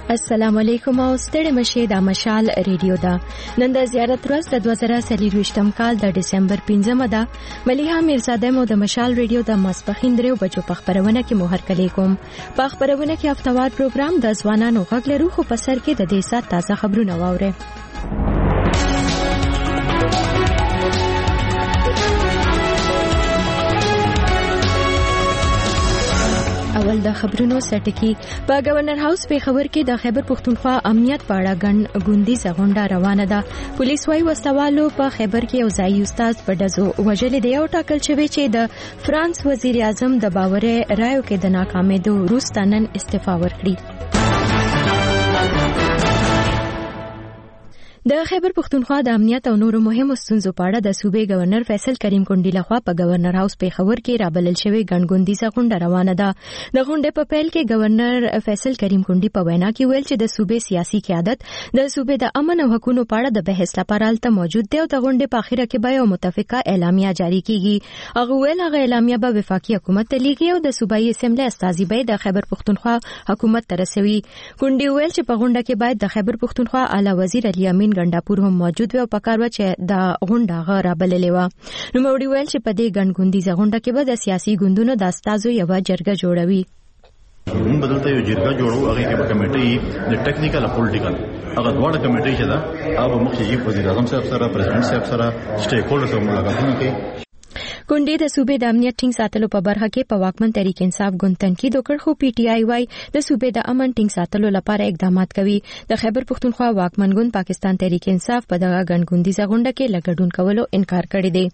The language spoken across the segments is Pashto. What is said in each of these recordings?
السلام علیکم او ستړي مشه د مشال ریډیو دا نن د زیارت ورځ د 2023م کال د ډسمبر 15مه ده. ملیحه میرزاده مو د مشال ریډیو د ماسپخین درو بجو په خبرونه کې مهر کلی کوم. په خبرونه کې هفتوار پروګرام د ځوانانو غږ لرو خو په سر کې د دې سات تازه خبرونه واوري. اول د خبرونو سرټکی په گورنر هاوس په خبر کې د خیبر پختونخوا امنیت په اړه ګڼ غونډیزه غونډه روانه ده. پولیس وايي وسوالو په خیبر کې یو ځای استاد په دزو وجلې دی او ټاکل شوی چې د فرانس وزیر اعظم د باورې رایو کې د ناکامېدو وروسته نن استعفا ورکړي. د خیبر پختونخوا د امنیت او نورو مهمو ستونزو په اړه د صوبې گورنر فیصل کریم کونډی لخوا په گورنر هاوس په خبر کې رابلل شوی ګڼګوندیزه غونډه روانه ده. د غونډې په پیل کې گورنر فیصل کریم کونډی په وینا کې ویل چې د صوبې سیاسي قیادت د صوبې د امن او حقوقو په اړه د بحث لپاره الته موجود دی او د غونډې په اخیره کې به یو متفقه اعلامیه جاری کیږي. هغه ویل هغه اعلامیه به وفاقي حکومت ته لیږي او د صوبایي اسمبلی استازي به د خیبر پختونخوا حکومت ته رسوي. کونډی ویل چې په غونډه کې باید د خیبر پختونخوا اعلی وزیر علي امین ګنداپور هم موجود و او پکار و چې د غونډه غره بللې و. نو موري ویل چې په دې ګڼګوندیزه غونډه کې به د سیاسي ګوندونو د استازو یو جرګه جوړوي. موږ بدلته یو جرګه جوړو هغه کې به کمیټي د ټیکنیکل او پولیټیکل هغه دواړه کمیټي چې دا هغه مخکې وزیر اعظم صاحب سره پریزیدنت صاحب سره سټیک هولډر سره ملاقاتونه کوي. کونډې د صوبې د امنیت ټینګ ساتلو په برخه کې په واکمن تحریک انصاف ګوند تنقید وکړ خو پی ټی آی وايي د صوبې د امن ټینګ ساتلو لپاره اقدامات کوي. د خیبر پختونخوا واکمن ګوند پاکستان تحریک انصاف په دغه ګڼګوندیزه غونډه کې لګډون کولو انکار کړی دی.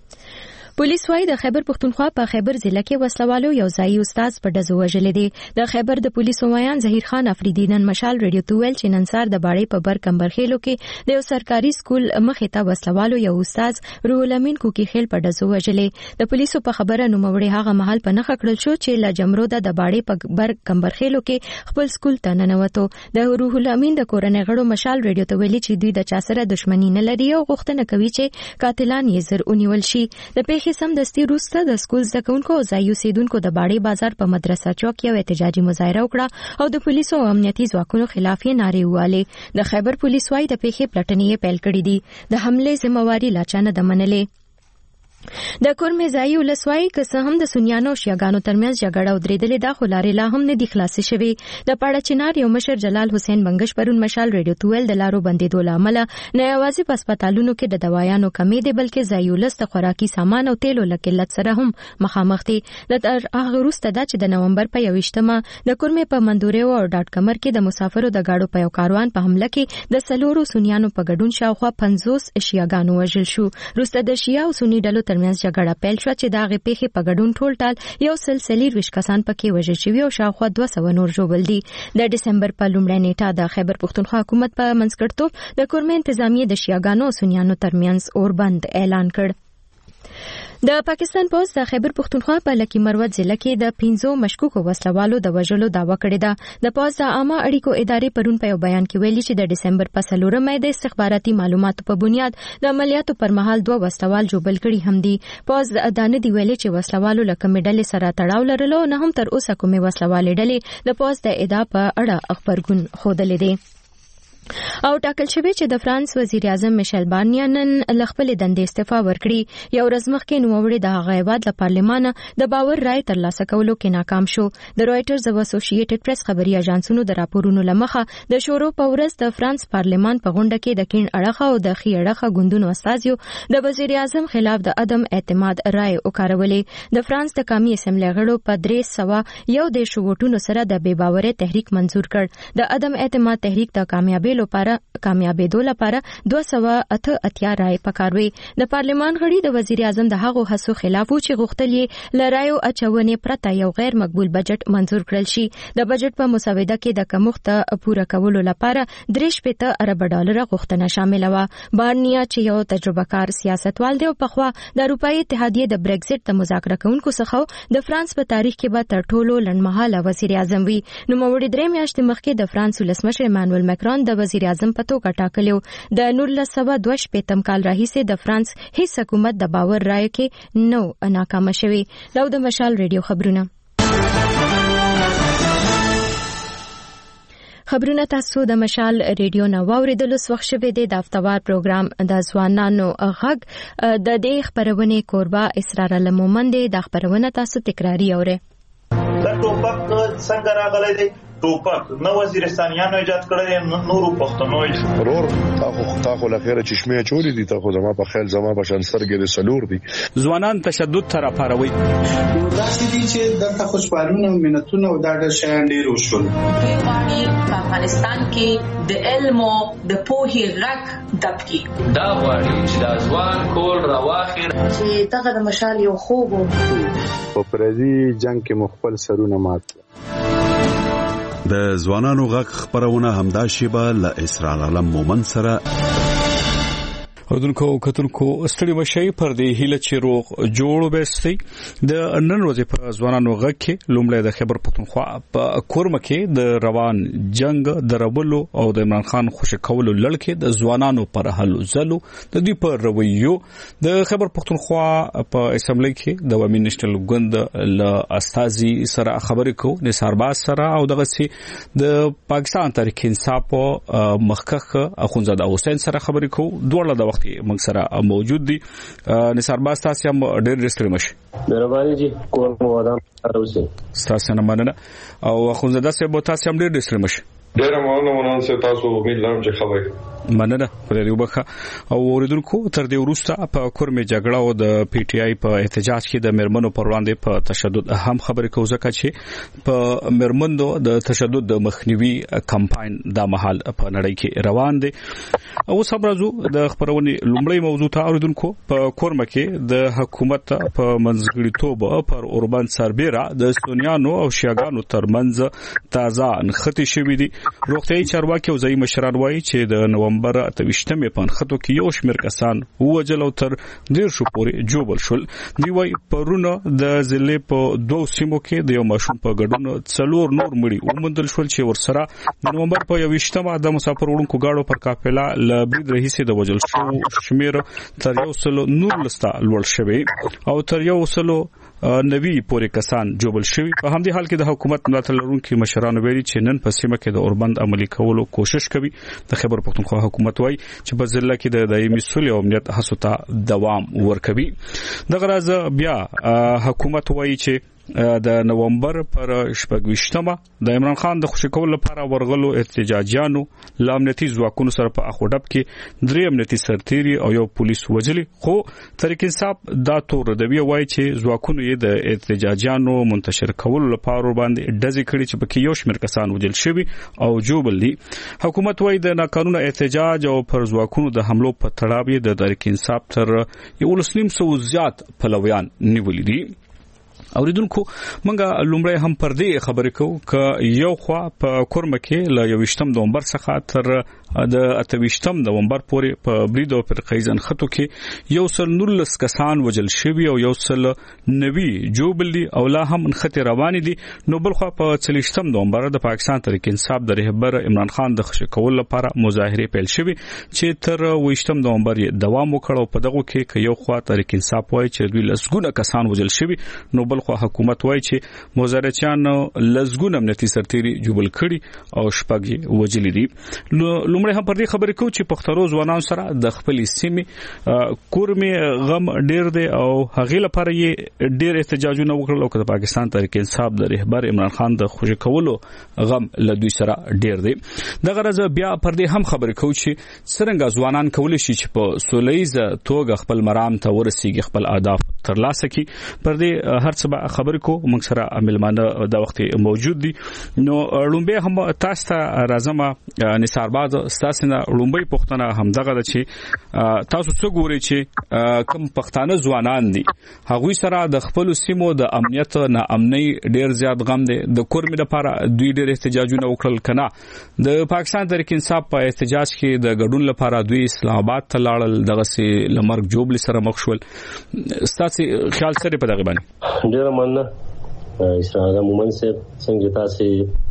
پولیس وايي د خیبر پختونخوا په خیبر ضلع کې وسلوالو یو ځای استاد په دزو وژلې دي. د خیبر د پولیسو ویان ظهیر خان افریدی نن مشال ریډیو ته ویل چې نن سار د باړې په بر کمبرخیلو کې د یو سرکاري سکول مخې ته وسلوالو یو استاد روح الامین کوکی خیل په دزو وژلې. د پولیسو په خبره نوموړي هغه محل په نخ کړل شو چې لا جمرو د باړې په بر کمبرخیلو کې خپل سکول ته ننوتو. د روح الامین د کورنۍ غړو مشال ریډیو ته ویلي چې دوی د چا سره دښمنی نه لري او غوښتنه کوي چې قاتلان یې زر ونیول شي. د پیښې سمدستي وروسته د سکول زده کوونکو او ځایي اوسیدونکو د باړې بازار په مدرسه چوک یو احتجاجي مظاهره وکړه او د پولیسو او امنیتي ځواکونو خلاف یې نارې ووهلې. د خیبر پولیس وايي د پیښې پلټنې پیل کړې دي. د حملې ذمہواری لا چا نه ده منلې. د کورمې ځایي ولسوالۍ که څه هم د سنیانو او شیعاګانو ترمنځ جګړه ودرېدلې ده خو لارې لا هم نه دي خلاصې شوې. د پاړه چنار یو مشر جلال حسین بنګش پرون مشال ریډیو ته ویل د لارو بندېدو له امله نه یوازې په هسپتالونو کې د دوايانو کمې دي بلکې ځایي ولس د خوراکي سامان او تیلو له قلت سره هم مخامخ دي. د هغه وروسته ده چې د نومبر په 21مه د کورمې په مندوریو او ډاټ کمر کې د مسافرو د گاډو په یو کاروان په حمله کې د سلورو سنیانو په ګډون شاوخوا 50 شیعاګانو وژل شو. وروسته د شیعه او سنی ډلو ترمنځ جګړه پیل شو چې دغه پیښې په ګډون ټول ټال یو سلسله 20 کسان پکې وژل شوي او شاوخوا 200 نور ژوبل دي. د ډسمبر په لومړۍ نیټه د خیبر پختونخوا حکومت په منځګړیتوب د کورمې انتظامیه د شیعاګانو او سنیانو ترمنځ اوربند اعلان کړ. د پاکستان پولیس د خیبر پختونخوا په لکی مروت ضلع کې د 15 مشکوکو وسلوالو د وژلو دعوه کړې ده. د پولیس د عامه اړیکو ادارې پرون په یو بیان کې ویلي چې د ډسمبر په 4مه د استخباراتي معلوماتو په بنیاد د عملیاتو پر مهال 2 وسلوال ژوبل کړي هم دي. پولیس د ادانه دی ویلي چې وسلوالو له کومې ډلې سره تړاو لرلو نه هم تر اوسه کومې وسلوالې ډلې د پولیس د ادعا په اړه خبرګون خوده دي. او ټاکل شوی چې د فرانس وزیر اعظم میشل بارنیا نن له خپل دندې استعفا ورکړي. یو ورځ مخکې نوموړي د هغه هیواد له پارلمان د باور رای ترلاسه کولو کې ناکام شو. د رويټرز او اسوسییټډ پریس خبري اژانسونو د راپورونو لمخه د شورو په ورځ د فرانس پارلمان په غونډه کې د کین اړخه او د خي اړخه ګوندونو استازیو د وزیر اعظم خلاف د عدم اعتماد رای وکړولې. د فرانس د قومي اسمبلی غړو په 301 ووټونو سره د بې باورۍ تحریک منزور کړ. د عدم اعتماد تحریک د کامیابېدو لپاره 288 رای پکاروي. د پارلمان غړي د وزیر اعظم د هغو هڅو خلاف و چې غوښتل یې لرایو اچونې پرته یو غیر مقبول بجټ منزور کړل شي. د بجټ په مسوده کې د کمښت پوره کولو لپاره 3.5 ارب ډالر غوښتنه شامل و. بارنیا چې یو تجربه کار سیاستوال دی او پخوا د اروپאי اتحادیه د بریگزټ د مذاکره کوونکو څخه د فرانس په تاریخ کې به تر ټولو لنډمهاله وزیر اعظم وي. نو موري درې میاشتې مخکې د فرانس ولسمشر مانویل ماکرون د وزیر اعظم په توګه ټاکلیو. د 1922 کال راهیسې د فرانس هیڅ حکومت د باور رایو کې نو ناکامه شوی. دا د مشال ریډیو خبرونه. خبرونه تاسو د مشال ریډیو نو اوریدلو وخت شوه د افتوار پروګرام د ځوانانو غږ د دې خبرونه کوربه اسرار المومند د خبرونه تاسو تکراری اوره دا ټوپک څنګه راغلی دی ټوپک نو وزیرستانیانو ایجاد کړی نورو پښتنو ضرور تاخو لخيره چشمه چوری دي تاخو زما په خیال زما په شان سرګې د سلور دي ځوانان تشدد تر پاروي داسې دي چې دلته خوشبالونه او منتونه او دا ډېر شیان ډېر وشول په افغانستان کې د علم او د پوهې غږ دبکي دا غواړي چې د ځوان کول راواخیر چې دغه د مشال یو خوب په پردي جنگ کې مخبل سرونه مات د ځوانانو غږ خبرونه همدا شیبه ل اسرار علم مومن سره اردوونکو کتونکو ستړي مشي پر دې هیله چې روغ جوړ وبستي د نن ورځې په ځوانانو غږ کې لومړی د خبر پښتونخوا په کورمه کې د روان جنگ د ربلو او د عمران خان خوشی کولو لړ د ځوانانو پر هلو زلو د دې پر رویو د خبر پښتونخوا په اسمبلی کې د ومن نېشنل ګوند ل استازي سره خبرې کو نثار باز سره او دغه سي د پاکستان تحریک انصاف مخکخ اخونزاده حسین سره خبرې کو دوړه د موږ سره موجود دي نثار باز تاسو هم ډېر ډېر مشه مهرباني جی کور مو ودان اوسه تاسو نه مننه او خونزاده سه بو تاسو هم ډېر ډېر مشه ډېر مونږ سه تاسو امید لرم چې خبرې مننه پر دې وبخه او اوریدونکو تر دې وروسته په کورمه جګړه او د پی ټی آی په احتجاج کې د مرمنو پر وړاندې په تشدد اهم خبرې کوزه چې په مرمنو د تشدد د مخنیوي کمپاین د محل په نړۍ کې روان دي او سمرازو د خبرونې لومړی موضوع ته اوریدونکو په کورمه کې د حکومت په منځګړیتوب پر اوربان سربېره د سونیانو او شیعاګانو ترمنځ تازه نښتې شوې دي روغتيایي چارواکي او ځای مشران وایي چې د نومبر 28 په خطو کې یو شمېر کسان ووجل او تر ډیر شو پورې جوړل شول دی وای پرونه د ضلع په دوه سیمو کې د یو ماشوم په ګډون څلور نور مړي ومندل شول چې ورسره د نومبر په 28 د مسافر وړونکو گاډو پر قافله ل برید رئیس د وجل شو شمېر تر یو سلو نور لستا لوړ شوی او تر یو سلو نوی پورې کسان جوړل شوی په همدې حال کې د حکومت ملاتړ لرونکو مشرانو ویلي چې نن په سیمه کې د اوربند عملي کولو کوشش کوي د خبر پښتونخوا حکومت وایي چې په ضلع کې د دایمي سولې او امنیت هڅو ته دوام ورکوي دغه راز بیا حکومت وایي چې د نومبر پر 28 د عمران خان د خوشی کول لپاره ورغلو احتجاجیانو لامنیتي ځواکونو سره په اخوډب کې درې امنیتي سرتيري او یو پولیس وجلي خو تحریک انصاف دا تور دوی وایي چې ځواکونو یې د احتجاجیانو منتشر کول لپاره باندې ډزې کړي چې پکې یو شمېر کسان وجل شوي او جوړل دي حکومت وایي د ناقانونه احتجاج او پر ځواکونو د حملو په تړاو د تحریک انصاف تر 1.5 زیات پلویان نیولې دي اوریدونکو منګه لومړی هم پر دې خبرې کوو ک یو خوا په کورمه کې ل 28 نومبر څخه تر د 28 نومبر پورې په برید او فرقایزن خطو کې یو سل نورلس کسان وجل شوی او یو سل نوی جوبلی او لا هم خط روان دي نو بل خو په 30 نومبر د پاکستان تحریک انصاف د رهبر عمران خان د خوشی کول لپاره مظاهره پیل شوی چې تر 28 نومبر دوام وکړ په دغه کې یو خوا تحریک انصاف وایي چې دوی لسګونه کسان وجل شوی نو بل خو حکومت وایي چې مظاهرچیان لسګونه امنیتي سرتيري جوبل کړي او شپږ وجل دي لومړی هم پر دې خبرې کوو چې پښترو ځوانانو سره د خپل سیمې کورمه غم ډیر دی او هغه لپاره یې ډیر احتجاجونه وکړل او د پاکستان تحریک انصاف د رهبر عمران خان د خوشی کولو غم له دوی سره ډیر دی د غرض بیا پر دې هم خبرې کوو چې څنګه ځوانان کولی شي چې په سولېزه توګه خپل مرام ته ورسیږي خپل اهداف ترلاسه کړي پر دې هر څه خبرې کوو موږ سره ملمانه د وخت موجود دي نو لومبه هم تاسو ته راځم نثار باز تاسو نه لومبه پښتنه هم دغه چې تاسو څه ګوري چې کوم پښتانه ځوانان دي هغوی سره د خپل سیمو د امنیت نه امني ډیر زیات غم دي د کورمې لپاره دوی ډیر احتجاجونه وکړل کنه د پاکستان تحریک انصاف په احتجاج کې د ګډون لپاره دوی اسلام آباد ته لاړل دغه سي لمرګ جوبل سره مخ شول تاسو خیال سره په دغه باندې ډیر مننه اسرائیل مومن صاحب څنګه تاسو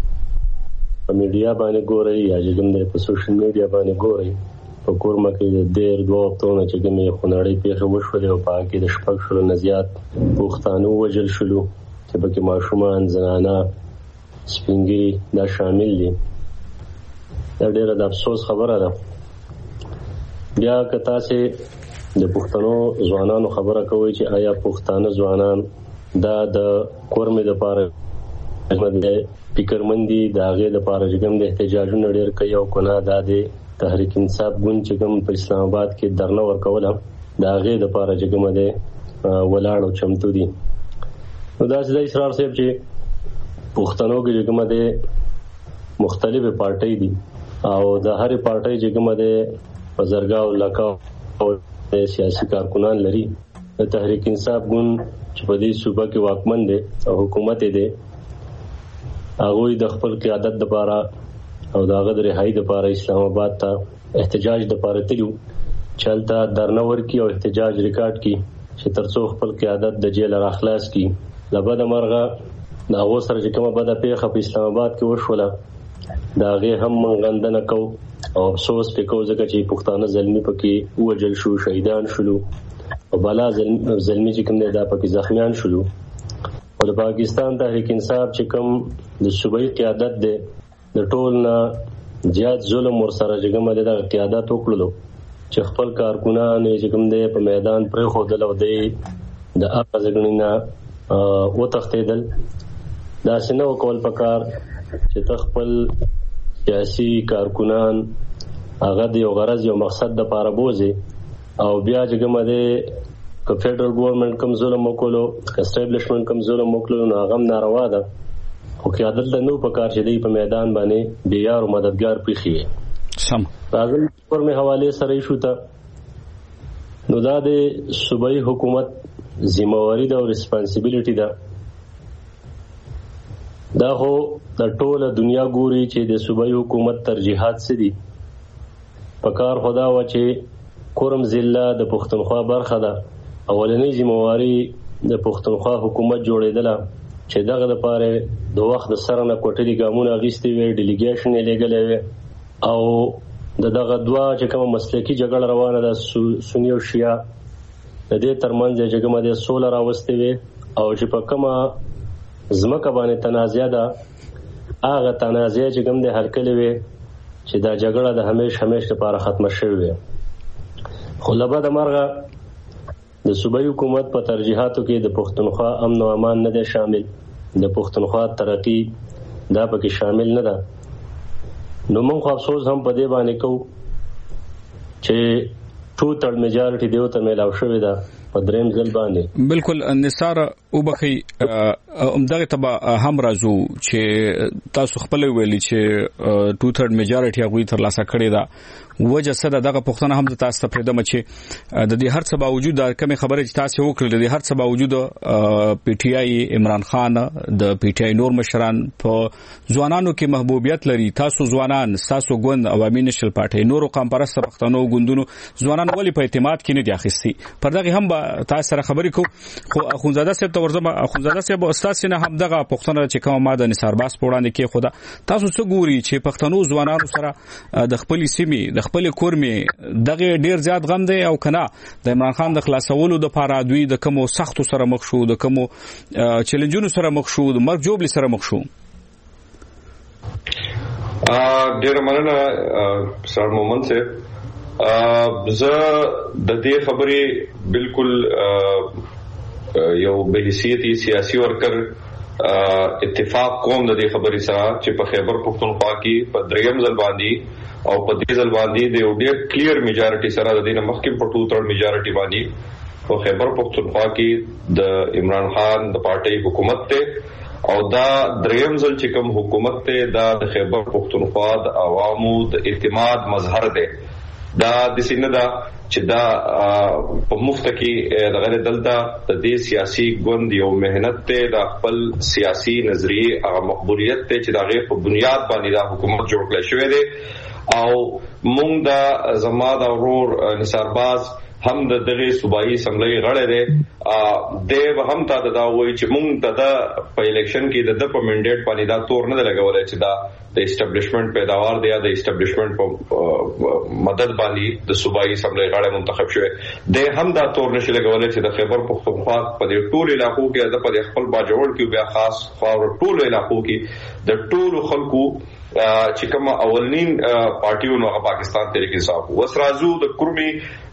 په میډیا باندې ګورئ یا چې په سوشل میډیا باندې ګورئ په کورمه کې د ډیر دوه چې کومه خنړې پیښه وشولې او په کې د شپږ شلو نه زیات پښتانه وجل شلو چې پکې ماشومان زنانه سپینګری دا شامل دي ډېره د افسوس خبره ده. بیا که تاسې د پښتنو ځوانانو خبره کوي چې آیا پښتانه ځوانان دا د کورمې دپاره فکرمندي د هغې دپاره چې کوم د احتجاجونه ډېر کوي او کنه دا د تحریک انصاف ګوند چې کوم په اسلام آباد کې درنه ورکوله د هغې دپاره چې کومه دی ولاړ او چمتو دي. نو داسې د اسرار صاحب چې پښتنو کې چې کومه دی مختلفې پارټۍ دي او د هرې پارټۍ چې کومه دی په زرګاو لکاو سیاسي کارکنان لري. د تحریک انصاف ګوند چې په دې صوبه کې واکمن دی او حکومت دی هغوی د خپل قیادت دپاره او د هغه د رهایي دپاره اسلام آباد ته احتجاج دپاره تللي چې هلته درنه ورکړي او احتجاج ریکارډ کړي چې تر څو خپل قیادت د جیله راخلاص کړي. له بده مرغه د هغو سره چې کومه بده پیښه په اسلام آباد کې وشوله د هغې هم موږ غندنه کوو او افسوس پرې کوو ځکه چې پښتانه زلمي پکې ووژل شو، شهیدان شولو او بلا زلمي چې کوم دی دا پکې زخمیان شولو. او د پاکستان تحریک انصاف چې کوم د صوبایي قیادت دی د ټول نه زیات ظلم ورسره چې کومه دی دغه قیادت وکړلو چې خپل کارکنان چې کوم دی په میدان پرېښودل او دی د هغه ځګنې نه وتښتېدل. داسې نه وکول پکار چې ته خپل سیاسي کارکنان هغه د یو غرض یو مقصد دپاره بوځې او بیا چې کومه دی که فیډرل ګورنمنټ کوم ظلم وکړلو که اسټیبلیشمنټ کوم ظلم وکړلو نو هغه هم ناروا ده. خو قیادت ته نو پکار چې دی په میدان باندې بېیار او مددګار پرېښي وي. راځم کورمې حوالې سره ایشو ته نو دا د صوبایي حکومت ذمہواري ده او ریسپانسیبیلیټي ده. دا خو د ټوله دنیا ګوري چې د صوبایي حکومت ترجیحات څه دي. پکار خدا و چې کورم ضلع د پښتونخوا برخه ده. اولنۍ ذمہواري د پښتونخوا حکومت جوړېدله چې دغه لپاره د وخت د سره نه کوټلي ګامونه اخیستي وي، ډیلیګیشن یې لېږلی وي او دغه دوه چې کومه مسلکي جګړه روانه ده سني او شیعه د دې ترمنځ چې کومه د سوله راوستې وي او چې په کومه ځمکه باندې تنازع ده هغه تنازع چې کوم دی حل کړې وي چې دا جګړه د همیش لپاره ختمه شوې وي. خو له بده مرغه د صوبایي حکومت په ترجیحاتو کې د پښتونخوا امن او امان نه دی شامل، د پښتونخوا ترقي دا پکې شامل نه ده. نو موږ خو افسوس هم په دې باندې کوو چې ټوټل میجارټي دیو ته میلاو شوې ده په دریم ځل باندې. بالکل نثار وبخي همدغه تبع هم راځو چې تاسو خپل ویلي چې 2/3 میجارټي هغه تر لاسه کړی ده. وجه څه ده دغه پښتنه هم تاسو ته پرېدم چې د دې هر څه باوجود د کومې خبرې چې تاسو وکړل د هر څه باوجود پی ټی آی عمران خان د پی ټی آی نور مشران په ځوانانو کې محبوبیت لري. تاسو ځوانان تاسو ګوند عوامي نشل پارټي نورو قوم پرست پښتنو ګوندونو ځوانان ولې په اعتماد کې نه دي اخیستي. پر دغه هم تاسو سره خبرې کو خو اخونزاده صاحب ته ورځم. اخونزاده صاحب استاد سینه هم دغه پښتنه چې کوم ماده نثار باس پوړاندې کې خدا تاسو څه ګوري چې پښتنو ځوانانو سره د خپل سیمې د خپل کورمې دغه ډیر زیات غم دی او کنه د عمران خان د خلاصولو د پاره دوی د کومو سختو سره مخ شو، د کومو چیلنجونو سره مخ شو، د مرګ جوړ سره مخ شو. ډیر مننه سر مومن صاحب. زه د دې خبرې بالکل یو به حیثیتي سیاسي ورکر اتفاق کوم د دې خبرې سره چې په خیبر پښتونخوا کې په دریم ځل باندې او په دې ځل باندې د یو ډېر کلیر میجارټي سره د دې مخکې په 2/3 میجارټي باندې په خیبر پښتونخوا کې د عمران خان د پارټي حکومت ته او دا دریم ځل چې کوم حکومت ته دا د خیبر پښتونخوا د عوامو د اعتماد مظهر دی. دا د سینه دا چې دا په مفت کې دغه دلته د دې سیاسي ګوند یو مهنت ته د خپل سیاسي نظریه او مقبولیت ته چې دغه په بنیاد باندې دا حکومت جوړ کړی شوی دی او مونږ دا زما د ورور نثارباز هم د دغه صوبایي اسمبلی غړی دی دیو هم تا دا وایي چې مونږ د په الیکشن کې د په منډیټ باندې دا تور نه لګولای چې دا د اسټابلیشمنت پیداوار دی یا د اسټابلیشمنت په مدد باندې د صوبایي اسمبلی غړی منتخب شوی دی هم دا تور نشي لګولای چې د خیبر پښتونخوا په دې ټول علاقو کې د په خپل باجوړ کې بیا خاص خاور ټول علاقو کې د ټول خلکو چې کوم اولنین پارټیونو هغه پاکستان تحریک انصاف وسرازو د کورمي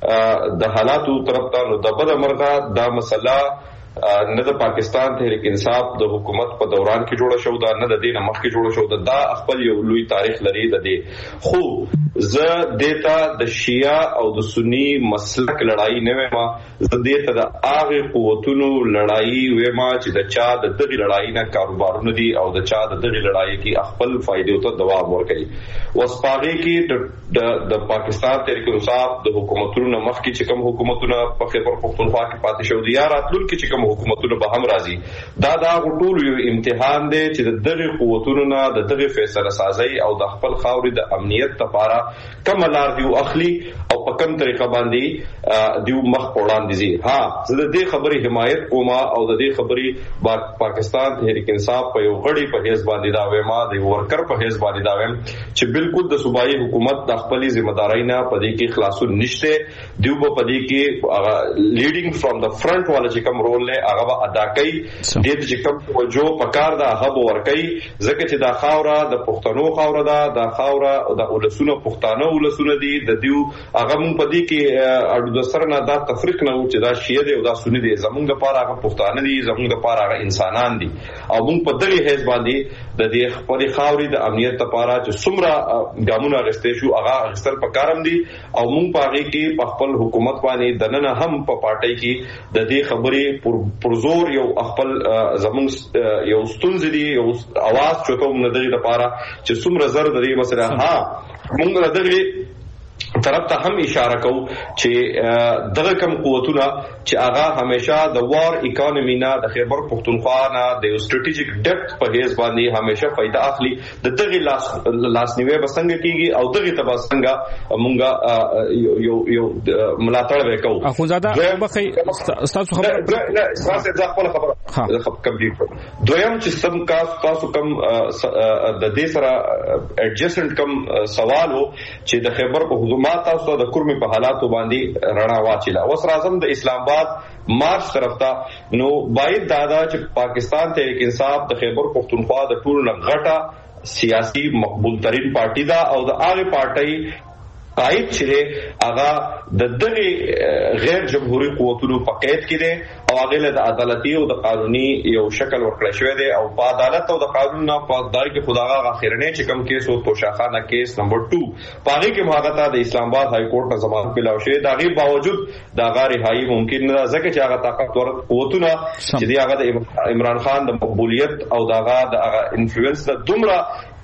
د حالاتو طرف ته نو د بد مرغه دا مسله نه د پاکستان تحریک انصاف د حکومت په دوران کې جوړه شو دا نه د دې مخ کې جوړه شو دا خپل یو لوی تاریخ لري د دې خو زه دیتا د شیعه او د سنی مسلک لړۍ نه وېما زه دیتا د هغه قوتونو لړۍ وېما چې د چا د دغه لړۍ نه کاروبارونه دي او د چا د دغه لړۍ کې خپل فائدې ته دوام ورکړي وسپاغي کې د پاکستان تحریک انصاف د حکومتونو مخ کې چې کوم حکومتونه په خیبر پختونخوا کې پاتې شو دي یا راتلونکي چې حکومتونو به هم راځي دا غټول یو امتحان دی چې د دغه قوتونو نه د دغه فیصله سازي او د خپل خاورې د امنیت لپاره کوم لار دی اخلي او په کوم طریقه باندې دیو مخ وړاندې دي ها زه د دې خبرې حمایت کوم او د دې خبرې پاکستان تحریک انصاف په یو غړي په حساب باندې دا وایم د ورکر په حساب باندې دا وایم چې بالکل د صوبایي حکومت د خپل ځمېداري نه پدې کې خلاصون نشته دیو په پدې کې لیډینګ فرام د فرنٹ والا چې کوم رول هغه ادا کوي د دې چې کوم توجه پکار دا هغه ور کوي ځکه چې دا خاوره د پښتنو خاوره ده دا خاوره د ولسونو پښتانه ولسونه دي د دیو هغه مونږ په دې کې اړو د سره نه دا تفریق نه و چې دا شیعه دي او دا سنی دي زمونږ لپاره هغه پښتانه دي زمونږ لپاره هغه انسانان دي او مونږ په دغه حساب باندې د دې خپل خاورې د امنیت لپاره چې څومره ګامونه غستې شو هغه غستل پکارم دي او مونږ په هغه کې په خپل حکومت باندې دننه هم په پارټي کې د دې خبرې پرزور یو خپل زمونږ یو ستونزې دي یو اواز چوتو موږ د دې لپاره چې څومره زر د دې مسله ها موږ د دې طرف ته هم اشاره کوو چې دغه کم قوتونه چې هغه همیشه د وار اکانومی نه د خیبر پختونخوا نه د سټریټیجیک ډیپث په هیڅ باندې همیشه فائدہ اخلي د دغه لاسنیوي بسنګ کیږي او دغه تبسنګ مونږه یو ملاتړ وکاو اخوزاده بخي تاسو خبر نه تاسو خپل خبره کمپلیټ دویم چې سم کا تاسو کم د دې سره ایڈجسټنٹ کم سوال وو چې د خیبر په ما تاسو د کورمي په حالاتو باندې رڼا واچیلا اوس راځم د اسلام آباد مارچ طرف ته نو باید دادا چې پاکستان تحریک انصاف د خیبر پختونخوا د ټول غټه سیاسي مقبول ترين پارټي دا او د هغه پارټي قائد چې هغه د دغه غیر جمهوریت قوتونو په قید کې دي او هغه له عدالتي او د قانوني یو شکل ورکړی شوی دی او په عدالت او د قانون نه په دای کې خداغه اخیرنه چې کوم کیس او توشاخانه کیس نمبر 2 پاره کې مهاغتا د اسلام آباد های کورټ نه ضمانت ملاو شوی دا غي باوجود دا غیر هاي ممکن نه ځکه چې هغه طاقتور قوتونه چې دی هغه د عمران خان د مقبولیت او دغه د انفلوئنس د دومره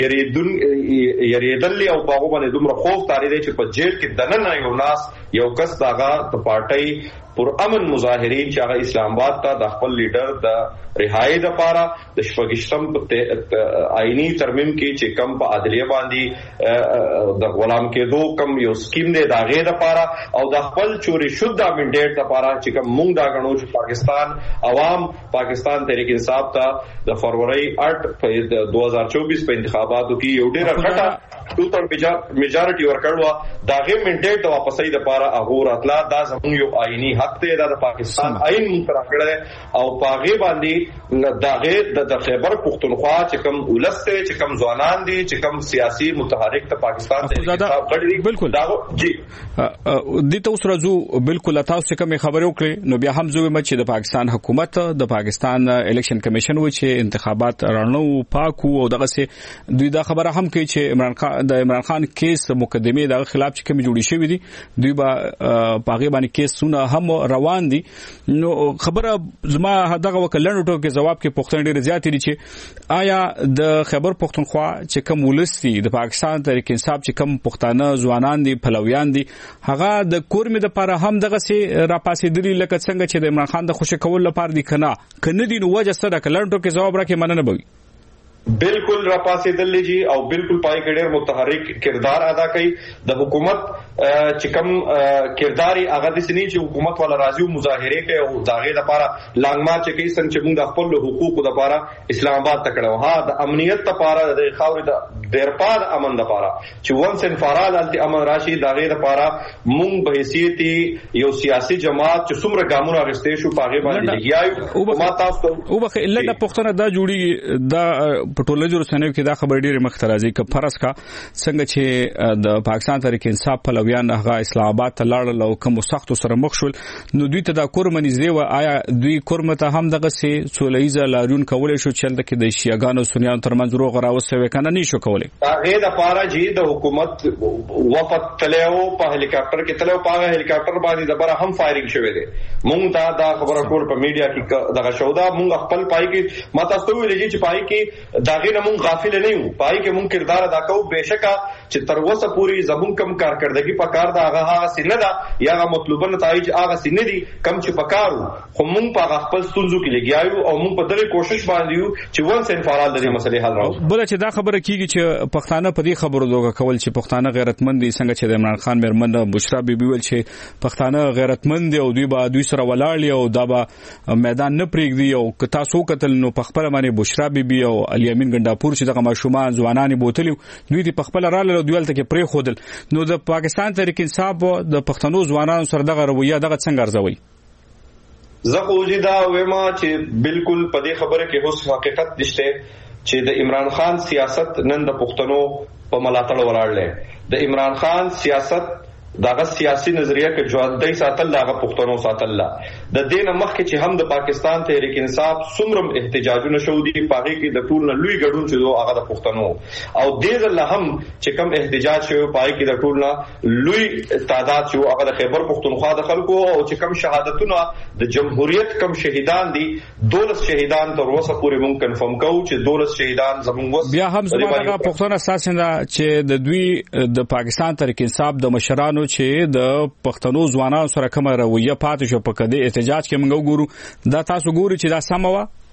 یریدل او باغ باندې دومره خوف تاری دی چې په جیل کې دننه یو ناس یو کس داغه د پارټي پر امن مظاهرین چې هغه اسلام آباد ته د خپل لیډر د رهایی لپاره د شپږشتم آئینی ترمیم کې چې کم په عدلیه باندې د غلام کېدو کم یو سکیم دی دا غي لپاره او د خپل چوري شوه د منډیټ لپاره چې کم مونږ دا غنو چې پاکستان عوام پاکستان تحریک انصاف ته د فروری 8 په 2024 په انتخاباتو کې یو ډېر غټه ټوټل میجارټي ورکړوا دا غي منډیټ واپسې لپاره هغه راتلا دا زموږ یو آئینی حق دی د پاکستان آئین مترا کړل او پاغي باندې داغه د خیبر پختونخوا چې کوم ولسته چې کوم ځوانان دي چې کوم سیاسي متحرک ته پاکستان ته بالکل جی د تاسو راځو بالکل تاسو کوم خبرو کړې نو بیا هم زوی مچ د پاکستان حکومت د پاکستان الیکشن کمیشن و چې انتخابات رانو پاکو او دغه سي دوی دا خبره هم کوي چې عمران خان کیس مقدمه د خلاف چې کوم جوړی شوی دي دوی با پاغي باندې کیسونه هم روان دي نو خبره زما دغه وکلنو ټو کې جواب کې پښتون ډیر زیات دي چې آیا د خیبر پختونخوا چې کوم ولسي د پاکستان تحریک انصاف چې کوم پښتانه ځوانان دي پلویان دي هغه د کورمې د لپاره هم دغه سي را پاسې دي لکه څنګه چې د عمران خان د خوشی کول لپاره دي کنه دي نو وجه سره کلن ټو کې جواب راکې مننه بوي بالکل راپاسې دلی جی او بالکل پای کې ډېر متحرک کردار ادا کوي د حکومت چې کوم کرداري هغه د سني چې حکومت ولا راځي او مظاهره کوي او داغه لپاره لانګ مارچ کوي څنګه چې موږ د خپل حقوقو لپاره اسلام آباد ته کړو ها د امنیت لپاره د خاورې د دیرپاد امن د پاره چې ونس ان فارال التی امن راشي دا غیر لپاره مونږ به حیثیت یو سیاسي جماعت چې څومره ګامونه اغستې شو پاغه باندې لګیاو ما تاسو او بخ الا د پښتنه دا جوړي دا پټولوژي رسنیو کې دا خبر ډیره مخترازي ک فرض کا څنګه چې د پاکستان تحریک انصاف په لویان هغه اسلام آباد ته لاړل او کوم سخت سره مخ شول نو دوی ته دا کورمنی زیو آیا دوی کورمته هم دغه سي سولېزه لارون کولای شو چې د کې د شیعاګانو سنیانو ترمنځ روغ راوسوي کنه نشو کولای هغه د پاره جی د حکومت وفد تلو په هلیکاپټر کې تلو په هلیکاپټر باندې د بره هم فایرینګ شوه دي مونږ دا خبره ټول په میډیا کې دغه شودا مونږ خپل پای کې ما تاسو ویلې چې پای کې داغه نه مونږ غافل نه یو پای کې مونږ کردار ادا کوو بهشکه چې تر اوسه پوری زمون کم کارکړدګي په کار دا هغه سینه دا یا مطلوبه نتایج هغه سینه دي کم چې پکارو خو مونږ په خپل ستونزو کې لګیاو او مونږ په دغه کوشش باندې یو چې ونس ان فعال د مسلې حل راوړو بل چې دا خبره کیږي چې پښتانه په دې خبرو دوغه کول چې پښتانه غیرتمند دي څنګه چې د عمران خان مرمن بشرا بیبي ول چې پښتانه غیرتمند دي او دوی سره ولاړ او دا به میدان نه پریږدي او که تاسو قتل نو په خپل باندې بشرا بیبي او علي امین ګنداپور چې دغه ماشومان ځوانان بوتلی دوی د خپل رااله دویلته کې پرې خودل نو د پاکستان تحریک انصاف د پښتنو ځوانانو سره دغه رویه دغه څنګه ارزوي زه اوجیدا وېما چې بالکل په دې خبره کې هوس حقیقت نشته چې د عمران خان سیاست نن د پښتنو په ملاتړ ولاړل د عمران خان سیاست داغه سیاسي نظریه کې ژوندۍ ساتل داغه پښتنو ساتل د دین مخکې چې هم د پاکستان تحریک انصاف څومره احتجاجونه شو دي پاغي کې د ټول لوی ګډون چې هغه د پښتنو او دې ځل هم چې کم احتجاج شو پاغي کې د ټول لوی تعداد شو هغه د خیبر پښتونخوا د خلکو او چې کم شهادتونه د جمهوریت کم شهیدان دي 12 شهیدان تر اوسه پورې مونږ کنفرم کوو چې 12 شهیدان زموږ بیا هم زموږه پښتون اساسنده چې د دوی د پاکستان تحریک انصاف د مشرانو چې د پښتنو ځوانانو سره کومه رویه پاتې شو په کده احتجاج کې موږ ګورو دا تاسو ګوري چې دا سم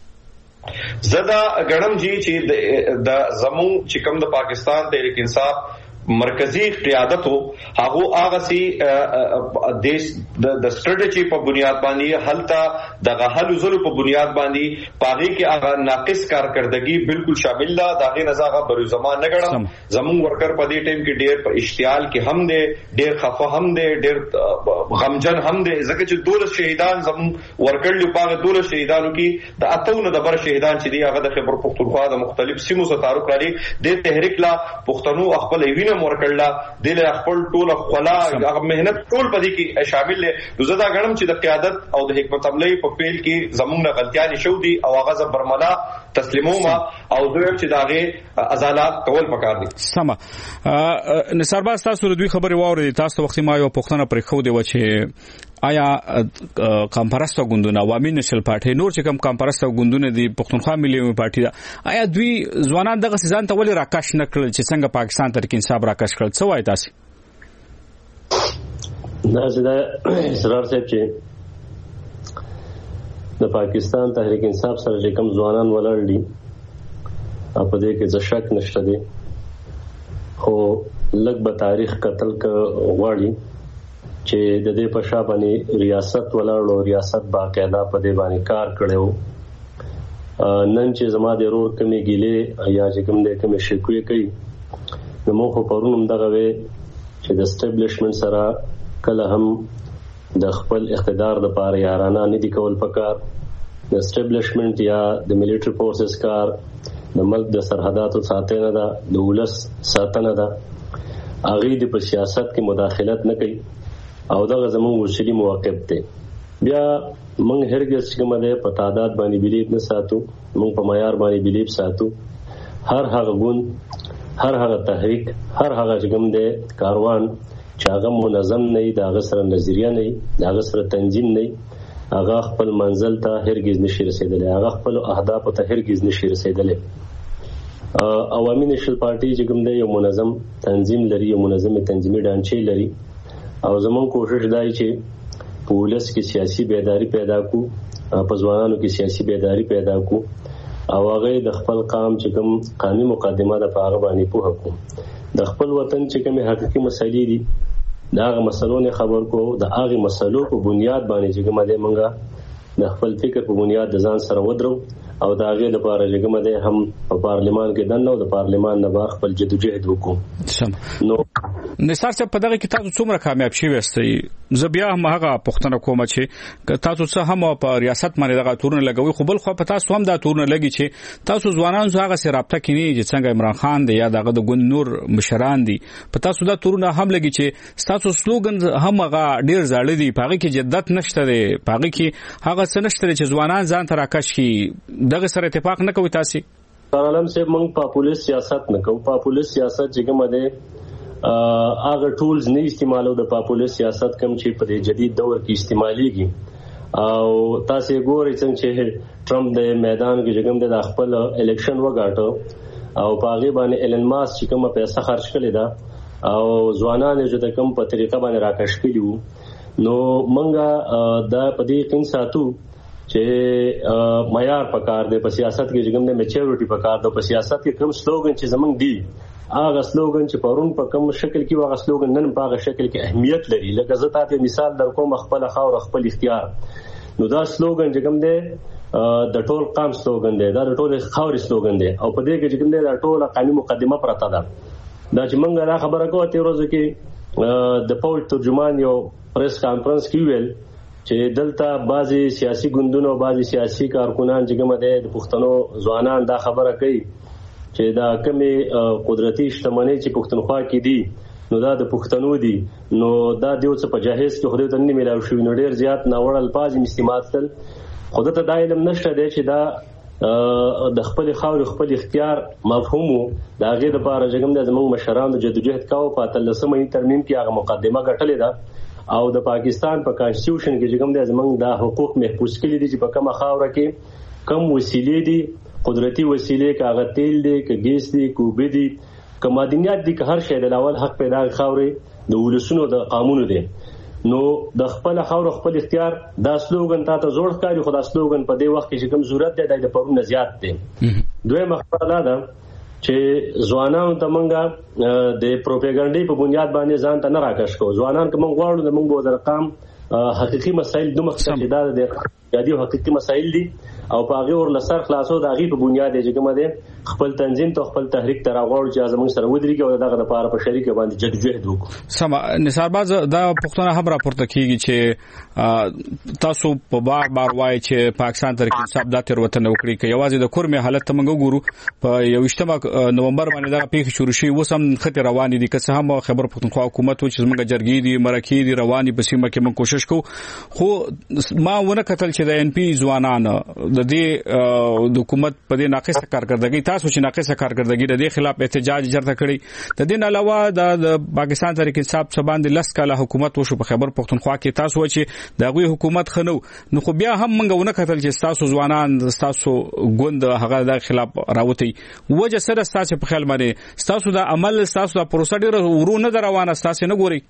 و زدا غړم جی چې د زمو چې کوم د پاکستان تحریک انصاف مرکزی قیادت هغه سي دیش د سټریټجی په بنیاد باندې حلتا د غحل زلو په بنیاد باندې پاغي کې هغه ناقص کارکردګي بالکل شامل ده دغه نزاغه بر زمان نه غړم زمون ورکر په دې ټیم کې ډېر په اشتعال کې هم دي ډېر خفه هم دي ډېر غمجن هم دي ځکه چې 12 شهیدان زمون ورکړل په 12 شهیدانو کې د اتونه د بر شهیدان چې دی هغه د خیبر پختونخوا د مختلف سیمو سره تعلق لري د تحریک لا پښتنو خپل وینه مورکړلا د خپل ټول خلا هغه مهنت ټول پدې کې شامل دي نو زدا غنم چې د قیادت او د حکمت عملی په پیل کې زمونږ غلطیاں شو دي او هغه زبرملا تسلیموما او دوی چې داغه ازالات کول پکار دي سما نثار باز تاسو دوی خبري واوري تاسو وخت ما یو پښتنه پرې خو دی و چې آیا کمپرسته ګوندونه عوامي نشل پارټي نور چې کم کمپرسته ګوندونه دي پښتونخوا ملي پارټي دا آیا دوی ځوانان دغه ځان ته ولې راکښ نکړل چې څنګه پاکستان تحریک انصاف راکښ کړل څه وایي تاسو دا زدا اسرار صاحب چې د پاکستان تحریک انصاف سره چې کوم ځوانان ولاړ دي په دې کې څه شک نشته دي خو لږ به تاریخ قتل ک غواړي چې د دې په شا باندې ریاست ولاړو ریاست باقاعده په دې باندې کار کړو نن چې زما د رور کمی ګیله یا چې کوم دې کوم شکوي کوي نو مو خو پرونم دغه وی چې د اسټابلیشمنت سره کله هم د خپل اقتدار د پاره یارانه نه دي کول پکار د اسټابلیشمنت یا د ملټری فورسز کار د ملک د سرحداتو ساتنه ده د ولس ساتنه ده اغه د په سیاست کې مداخلت نه کوي او دغه زموږ وسیلې موقف دي بیا موږ هرګز چې موږ په تعداد باندې بلیب نه ساتو موږ په معیار باندې بلیب ساتو هر هغه ګوند هر هغه تحریک هر هغه چې کوم دی کاروان چې هغه منظم نه دا غسر نظریه نه دا غسر تنظیم نه هغه خپل منزل ته هرگز نشي رسیدلی هغه خپل اهداف ته هرگز نشي رسیدلی عوامي نشل پارټي چې کوم دی یو منظم تنظیم لري یو منظم تنظیمي ډانچې لري او زمون کوشش دی چې پولیس کې سیاسي بیداری پیدا کو په ځوانانو کې سیاسي بیداری پیدا کو او هغه د خپل قام چې کوم قانوني مقدمه د پاغه باندې په حکم د خپل وطن چې کوم حقيقي مسلې دي دا هغه مسلو نه خبر کو د هغه مسلو په بنیاد باندې چې کومه ده منګه د خپل فکر په بنیاد د ځان سره ودرو او دا غي د لپاره چې کوم ده هم په پارلیمان کې دنه او د پارلیمان نه بار خپل جدوجہد وکړو. نو نثار صاحب په دغه کې تاسو څومره کامیاب شوي یاستئ؟ زه بیا هم هغه پوښتنه کوم چې تاسو څه هم په ریاست باندې دغه تورونه لګوي، خو بل خو په تاسو هم دا تورونه لګي چې تاسو ځوانان سره هغه سره رابطه کوي چې څنګه عمران خان دی یا دغه د ګوند نور مشران دي، په تاسو دا تورونه هم لګي چې تاسو سلوګن هم هغه ډیر زاړه دي، پاغي کې جدت نشته دی، پاغي کې هغه څه نشته چې ځوانان ځان ته راکش کی دغه سره اتفاق نه کوي. تاسو عالم سے موږ پاپولیس سیاست نه کوو. پاپولیس سیاست چې کومه ده هغه ټولز نه استعمالو د پاپولیس سیاست کوم چې په جدید دور کې استعماليږي. او تاسو ګورئ څنګه چې ټرمپ د میدان کې کوم د خپل الیکشن وګاټو او په هغه باندې ایلن ماسک چې کومه پیسې خرج کړې ده او ځوانان چې د کوم په طریقه باندې راکش کړیو، نو موږ دا په دې کې ساتو چې معیار پکار دی په سیاست کې چې کوم د میچورټي پکار دی. په سیاست کې کوم سلوګن چې زمونږ دی هغه سلوګن چې پرون په کوم شکل کې هغه سلوګن نن په هغه شکل کې اهمیت لري. لکه زه تاسو مثال درکوم، خپل خاور خپل اختیار. نو دا سلوګن چې کوم دی د ټول قام سلوګن دی، دا د ټول خاور سلوګن دی او په دې کې چې کوم دی دا ټول قانوني مقدمه پرته ده. دا چې موږ را خبره کوو ته ورځ کې د پول ترجمان یو پریس کانفرنس کې ویل چې دلته بعضي سیاسي ګوندونو او بعضي سیاسي کارکونان چې کومه د پښتنو ځوانان دا خبره کوي چې دا کمی قدرتي شتمنۍ چې پښتونخوا کې دي نو دا د پښتنو دي، نو دا دیو څه په جهیز کې خو دې نه ملاوي شو، نو ډیر زیات ناوړ الفاظ استعمال کړل. خو ته دا علم نشته دی چې دا د خپل خاور خپل اختیار مفهومو دا غي د لپاره چې کوم د زموږ مشرانو جدوجہد کاوه په 13مې ترمیم کې هغه مقدمه غټلې ده او د پاکستان په کانسټیټیوشن کې چې کوم د زمونږ د حقوق محفوظ کړي دي چې په کومه خاوره کې کم وسیلې دي، قدرتي وسیلې، کاغذ تیل دي، ګیس دي، کوبه دي، معدنیات دي، که هر شی د لاول حق پیدا خاورې د ولسونو د قانون دي. نو د خپل خاور خپل اختیار دا سلوګن ته زوړ ښکاري، خو دا سلوګن په دې وخت کې چې کوم ضرورت دی د پرونه زیات دی. دوی مخبره ده چې ځوانانو ته منګه د پروپاګاندا په بنیاد باندې ځان ته نه راکش کو. ځوانان کوم غواړو د موږ د رقم حقيقي مسایل د مخکې د یادي حقيقي مسایل دي او په هغه ور لسر خلاصو د هغه په بنیاد چې کومه ده خپل تنظیم ته خپل تحریک تر غوړ چې زموږ سره ودرېږي او دغه لپاره په شریک باندې جدوجہد وکړو. سم نثار باز دا پښتنه هم راپورته کیږي چې تاسو په بار وایي چې پاکستان تر کې حساب د تیروتنه وکړي چې یوازې د کورمه حالت ته موږ ګورو په 28 نومبر باندې دا پیښه شروع شي وسم خطر روان دي که څه هم خبر پښتونخوا حکومت چې موږ جرګې دي مرکې دي رواني په سیمه کې موږ کوشش کوو، خو ما ونه کتل چې د ان پی ځوانان د دې د حکومت په دې ناقصه کارکردګي تاسو چې ناقصه کارکردګي د دې خلاف احتجاج جرته کړی. د دې علاوه د پاکستان تحریک انصاف سباند لس کاله حکومت وشو په خبر پښتونخوا کې تاسو چې دغه حکومت خنو، نو خو بیا هم موږ ونه کتل چې تاسو ځوانان تاسو ګوند هغه د خلاف راوتی وجه سره تاسو په خیال باندې تاسو د عمل تاسو د پروسیډر ورونه روانه تاسو نه ګوري.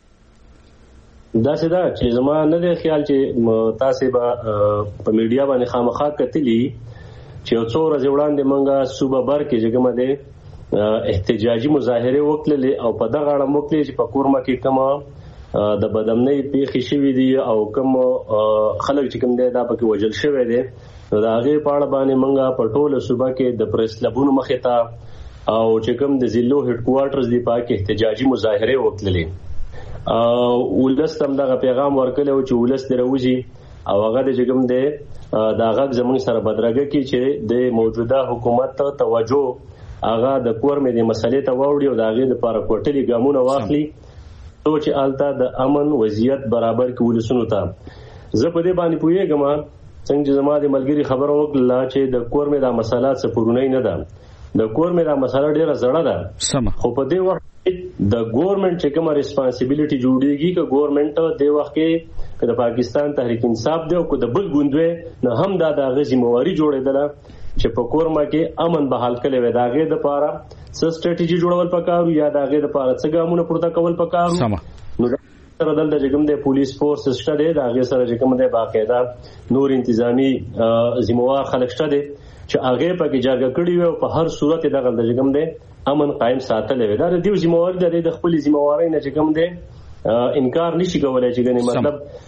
دا څه دا چې زما نه دی خیال چې تاسو به په میډیا باندې خامخا کتلی چې څو ورځې وړاندې مونږه صوبه بر کې چې کومه ده احتجاجي مظاهره وکړلې او په دغه اړه موږ چې په کورما کې کومه د بدامنۍ پیښې شوې دي او کوم خلک چې کوم دی دا پکې وجل شوی دی، نو دا هغه په اړه باندې مونږه په ټوله صوبه کې د پریس کلبونو مخې ته او چې کوم د ضلعو هډ کوارټرز دی پاکه احتجاجي مظاهره وکړلې او ولستم دغه پیغام ورکړل چې ولست دروځي او هغه د جګم دی دا غږ زموږ سره بدرګه کی چې د موجوده حکومت ته توجه هغه د کورمې د مسلې ته وړي او د هغه لپاره کوټلي ګامونه واخلي چې آلته د امن وضعیت برابر کول سنو ته. زه په دې باندې پوهیږم څنګه زما د ملګری خبرو وکړه چې د کورمې د مسالات څخه پورونه نه ده، د کورمې د مسله ډیره زړه ده، خو په دې وخت د ګورنمنت چې کومه ریسپانسیبিলিټي جوړیږي چې ګورنمنت د وخت کې د پاکستان تحریک انصاف دی او د بل ګوندوي نه هم دا د ذمہواری جوړیدله چې په کورما کې امن بحال کړي وي داغه د لپاره څه سټریټیجی جوړول پکارو یا داغه د لپاره څه ګامونه پورته کول پکارو. نو سره د جګم د پولیس فورس شته دی داغه سره جګم د باقاعده نور انتظامی ذمہوار خلک شته دي چې هغه پکې جګړه کړي وي او په هر صورت دغه د جګم د امن قائم ساتل وي. دا د ذمہوار د خپل ذمہوارۍ نه جګم د انکار نشي کولای چې ګنې مطلب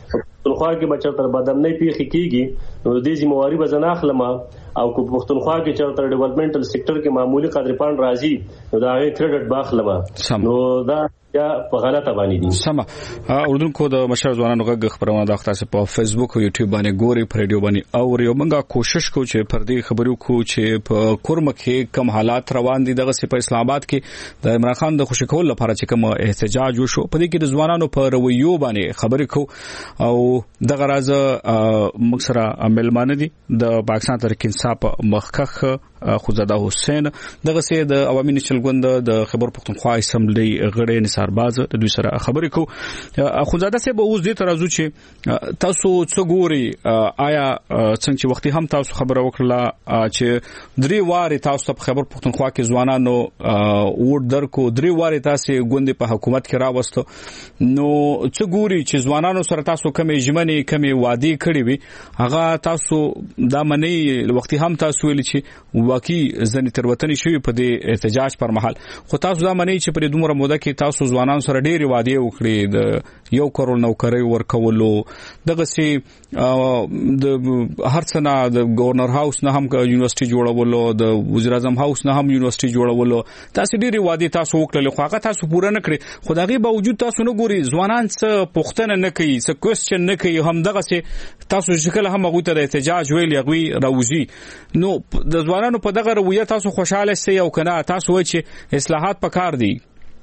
پښتونخوا کې بچر تر بدامنۍ پیخي کیږي نو د دې ذمہواری به زنه اخلم او کو پښتونخوا کې چې تر ډیولپمنټل سېکټر کې معمولی قدر پان راځي نو دا غي کریډټ باخلم نو دا یا په غلطه باندې دي. سم اردوونکو د مشر ځوانانو غږ خبرونه د اختصاص په فیسبوک او یوټیوب باندې ګوري په ریډیو باندې او یو موږ کوشش کوو چې پر دې خبرو کو چې په کورم کې کم حالات روان دي دغه په اسلام آباد کې د عمران خان د خوشی کول لپاره چې کوم احتجاج وشو په دې کې د ځوانانو په رویو باندې خبرې کو او دغه راز مکسره عملمانه دي د پاکستان تحریک انصاف مخکخ خوزاده حسین دغه سي د عوامي نشل ګوند د خبر پښتونخوا اسمبلی غړي نثار باز د دوی سره خبرې کو خوزاده سي به اوس دې ترازو چې تاسو څه ګوري آیا څنګه چې وختي هم تاسو خبره وکړه چې درې واره تاسو په خبر پښتونخوا کې ځوانانو ووټ درکو درې واره تاسو ګوند په حکومت کې راوستو نو څه ګوري چې ځوانانو سره تاسو کومې ژمنې کومې وعده کړې وي هغه تاسو دا منی وختي هم تاسو ویل چې واقعي ځنې تروتنې شوی په دې احتجاج پر مهال خو تاسو دا منئ چې په دومره موده کې تاسو ځوانانو سره ډېری وعده وکړي د 1 کروڑ نوکری ورکولو دغه سي د هر څه نه د گورنر هاوس نه هم یونیورسيټي جوړولو د وزیر اعظم هاوس نه هم یونیورسيټي جوړولو تاسو ډېری وعده تاسو وکړل خو هغه تاسو پوره نه کړی خو دغه باوجود تاسو نه ګوري ځوانان څه پوښتنه نه کوي څه کوېسچن نه کوي هم دغه سي تاسو شکل هم غوته د احتجاج ویل یغوي راوځي نو د ځوانانو په دغه رویه تاسو خوشاله سئ او کنه تاسو وایئ چې اصلاحات پکار دي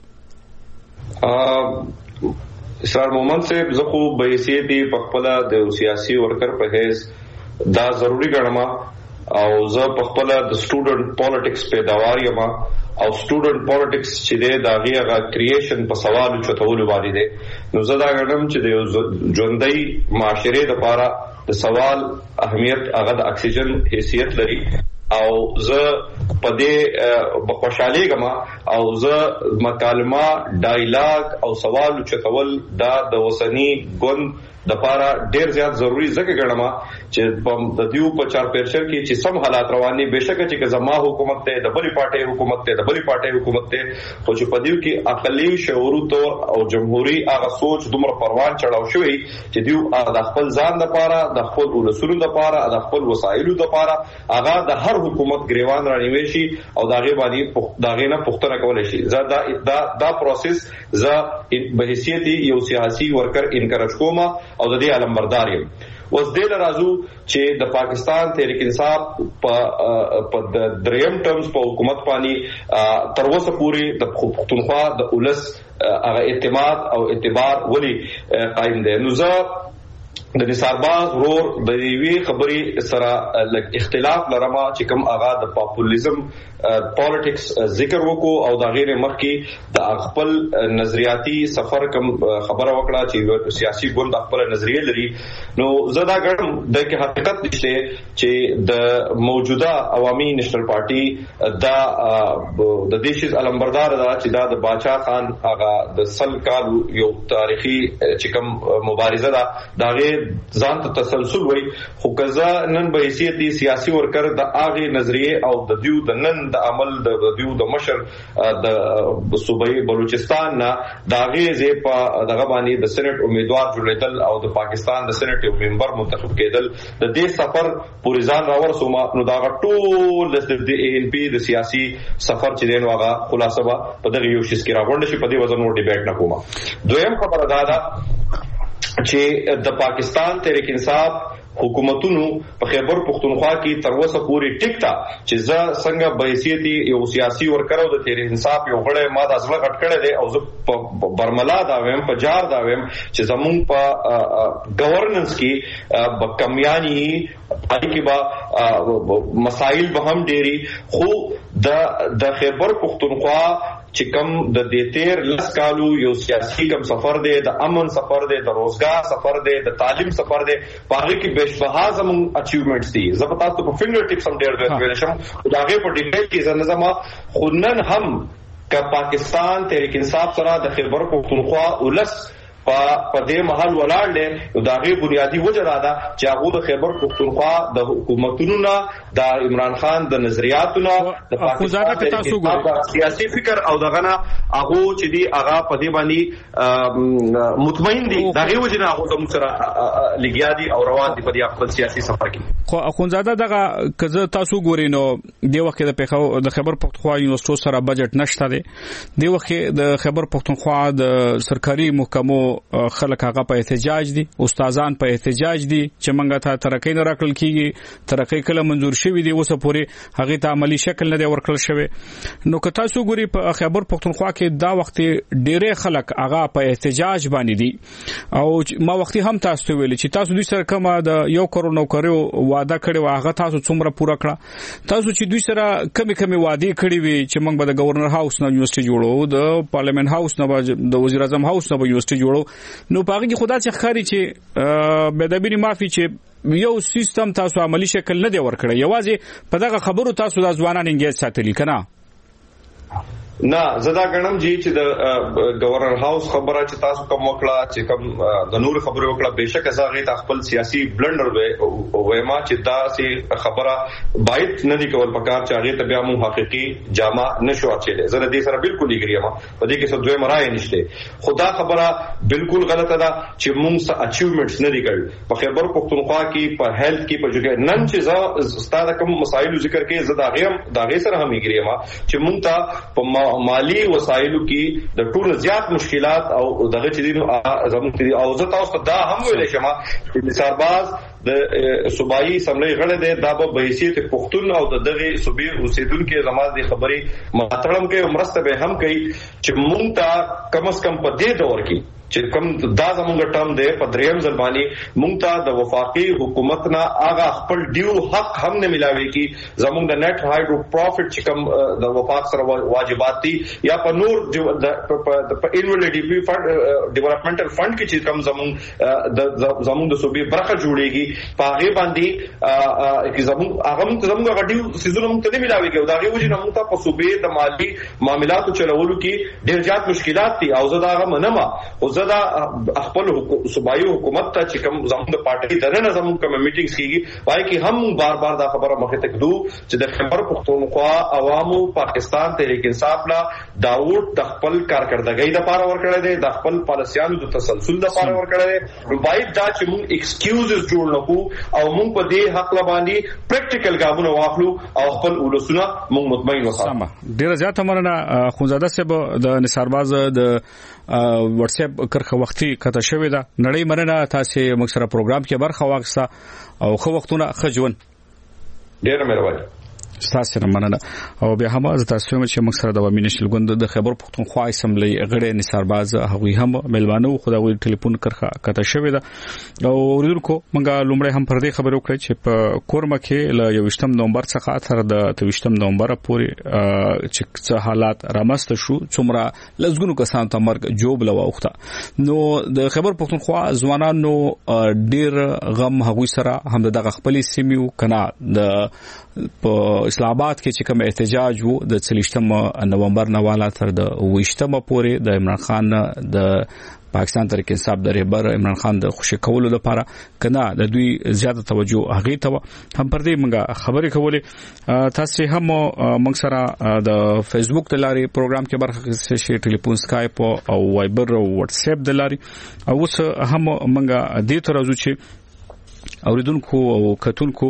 سر مومن صاحب زه خو به حیثیت په خپل د سیاسي ورکر په هیڅ دا ضروری ګڼم او زه په خپل د سټوډنټ پالیټکس پیداوار یم او سټوډنټ پالیټکس چې دا غیغه کریشن په سوال چتول باندې دي نو زه دا ګڼم چې د ژوندۍ معاشره لپاره د سوال اهمیت هغه د اکسیجن حیثیت لري او زه په دې خوشحالي غما او زه مکالمه ډایلاګ او سوال چتول دا د وسنی ګوند د پاره ډیر زیات ضروری ځکه ګڼم چې د دیو په چار پرچر کې چې سم حالات روان دي بهشکه چې زما حکومت ته د بلی پارټي حکومت ته د بلی پارټي حکومت ته خو چې په دیو کې اقلی شعور او جمهوریت هغه سوچ دومره پروان چړاو شوی چې دیو د خپل ځان لپاره د خپل اصولو لپاره د خپل وسایلو لپاره هغه د هر حکومت گریوان رانیوي شي او داغه باندې داغه نه پښتنه کولای شي دا پروسس ز به حیثیت یو سیاسي ورکر انکرج کوم او د دې علمبردار یم اوس دې راځو چې د پاکستان تحریک انصاف په د دریم ټرمز په حکومت باندې تر اوسه پورې د پښتونخوا د ولس هغه اعتماد او اعتبار ولی قائم دی نو زه د نثارباز ورور د وی خبري سره لک اختلاف لرما چې کوم اغا د پاپولیزم پالیټکس ذکر وکړو او د غیر مخکي د خپل نظریاتي سفر کوم خبره وکړه چې سیاسي ګوند خپل نظریه لري نو زدا ګرم د حقیقت نشته چې د موجوده عوامي نېشنل پارټي د دیشز علمبردار دا چې دا د باچا خان هغه د سل کال یو تاریخي چې کوم مبارزه دا دغه ځان ته تسلسل وای خو کزا نن به حیثیت سیاسي ورکر د اغه نظریه او د دیو د نن د عمل د دیو د مشر د صوبای بلوچستان نه داغه زی په دغه باندې د سېنات امیدوار جوړیدل او د پاکستان د سېنات یو ممبر منتخب کېدل د دې سفر پوری ځان راورسوم نو دا ټول د ان پی د سیاسي سفر چې دین واغه خلاصه په دغه یو شس کې راغونډ شي په دې وزن ډیبیټ نه کومه دویم خبره دا چې د پاکستان تحریک انصاف حکومتونو په خیبر پختونخوا کې تر اوسه پورې ټیک تا چې زه څنګه به حیثیت یو سیاسي ورکرو د تحریک انصاف یو غړی ما د ازله غټ کړی دی او زه په برملا دا ویم په جار دا ویم چې زمون په گورننس کې کمیانی اړیکې با مسائل به هم ډېری خو د خیبر پختونخوا چې کوم د دیتیر لس کالو یو سیاسي کوم سفر دی د امن سفر دی د روزګار سفر دی د تعلیم سفر دی پاره کې بشبها زمون اچیومنټس دي زه پتا ته په فینګر ټیپس هم ډېر ویل شم داغه په ډیټیل کې زنه زما خونن هم ک پاکستان تحریک انصاف سره د خیبر پختونخوا ولس په دې محل ولاړ دي دا غي بنیادی وجه دا چې هغه د خیبر پختونخوا د حکومتونو نه د عمران خان د نظریاتونو د پاکستان سیاسي فکر او دغه هغه چې دی هغه په دې باندې مطمئن دي دا غي وجه نه هغه سره لګیا دي او روان دي په دې خپل سیاسي سفر کې. خو اخونزاده دغه کزه تاسو ګورئ نو د وخت د خیبر پختونخوا یونیورسيټي سره بجټ نشته دی. د وخت د خیبر پختونخوا د سرکاري محکمو خلک هغه په احتجاج دي، استادان په احتجاج دي چې منګه ته ترقی نه راکړل کیږي، ترقی کله منزور شوی دی اوسه پورې هغه ته عملی شکل نه دی ورکړل شوی. نو که تاسو ګورئ په خیبر پختونخوا کې دا وخت ډېر خلک هغه په احتجاج باندې دي او ما وختي هم تاسو ویل چې تاسو دوی سره کومه د 1 کروڑ نوکریو وعده کړو هغه تاسو څومره پوره کړه؟ تاسو چې دوی سره کمی وعده کړی وي چې موږ به د گورنر هاوس نه یونیورسيټي جوړو، د پارلیمنت هاوس نه د وزیر اعظم هاوس نه یونیورسيټي جوړو، نو پاګه کې خدا چې خاري چې بدبینی معافي چې یو سیستم تاسو عملی شکل نه دی ورکړی، یوازې په دغه خبرو تاسو د ځوانان انګیج ساتلی کنه؟ نه زدا غنم جی چې د گورنر هاوس خبره چې تاسو کوم وکړه چې کوم د نور خبره وکړه بهشکه زغه ته خپل سیاسي بلندر وې ما چې دا سي خبره باید نه دی کول پکار چې هغه ته بیا مو حقيقي جامه نشو اچي زه دې سره بالکل اګریم په دې کې څه دوی مرای نشته. خدا خبره بالکل غلطه ده چې موږ اچیومنټس نه دي کړل په خیبر پختونخوا کې په هیلث کې په جګه نن چې استاد کوم مسایل ذکر کې زدا غیر سره هم اګریم چې موږ ته په مالی وسایلو کې د ټول زیات مشکلات او دغه چې دي زموږ او زه تاسو دا هم ویل شم چې نثارباز د صوبایي سملې غړي د دابه په حیثیت پښتون او دغه صوبې اوسیدونکو زماز د خبري ماتړم کې مرسته به هم کوي چې مونږ ته کم از کم په دې دور کې چې کوم دا زموږ ټرم دی په دریم ځل باندې مونږ ته د وفاقي حکومت نه هغه خپل ډیو حق هم نه ملاوي کی زموږ د نت هایډرو پروفټ چې کوم د وفاق سره واجبات دي یا په نور په انویلډي ډیولپمنټل فند کې چې کوم زموږ د صوبې برخه جوړيږي په هغه باندې چې زموږ غډیو سيزونه مونږ ته نه ملاوي کی دا غوږی نه مونږ ته په صوبې د مالی معاملاتو چلولو کې ډېر زیات مشکلات دي او زه دا هغه منم او دا خپل صوبایي حکومت ته چې کوم زموږ د پارټي دنه زموږ کوم میټینګز کیږي وایي چې هم بار دا خبره مخه ته کړو چې د خیبر پختونخوا عوامو پاکستان تحریک انصاف لا داوود د خپل کارکردګۍ لپاره ورکړی دی، د خپل پالیسیانو د تسلسل لپاره ورکړی دی. باید دا چې موږ ایکسکیوزز جوړ نکو او موږ په دې حق باندې پریکټیکل ګامونه واخلو او خپل ولسونه موږ مطمئن وساتو. ډیره زیاته مننه خونزاده صاحب د نثارباز د واتس اپ کرخه وختي کته شوې ده. نړۍ مننه تاسو موږ سره پروګرام کې برخه واخیسته او خو وختونه خجون ډیره مهرباني تاسو سره مننه. او بیا هم از تاسو چې موږ سره د وامین شلګوند د خیبر پختونخوا اسمبلی غړي نثارباز هغوی هم ملوانو خدای ټلیفون کرخه کته شوې ده او ورونکو موږ لومړی هم پر دې خبرو کړې چې په کورما کې ل 28 نومبر څخه تر د 23 نومبر پورې چې څه حالات رامست شو څومره لږونو کسان ته مرګ جوب لواوخته. نو د خیبر پختونخوا ځوانانو ډیر غم هغوی سره هم دغه خپل سیمیو کنا د په اسلام آباد کې چې کوم احتجاج وو د 30 نومبر نه والا تر د 28 پورې د عمران خان د پاکستان تحریک انصاف د رهبر عمران خان د خوشی کولو لپاره کنه د دوی زیاته توجه هغه ته هم پر دې موږ خبرې کولې. تاسو هم موږ سره د فیسبوک د لاري پروګرام کې برخه شي، ټلیفون سکایپ او وایبر او واتس اپ د لاري او اوس هم موږ دې تر راځو چې اوریدونکو او کتونکو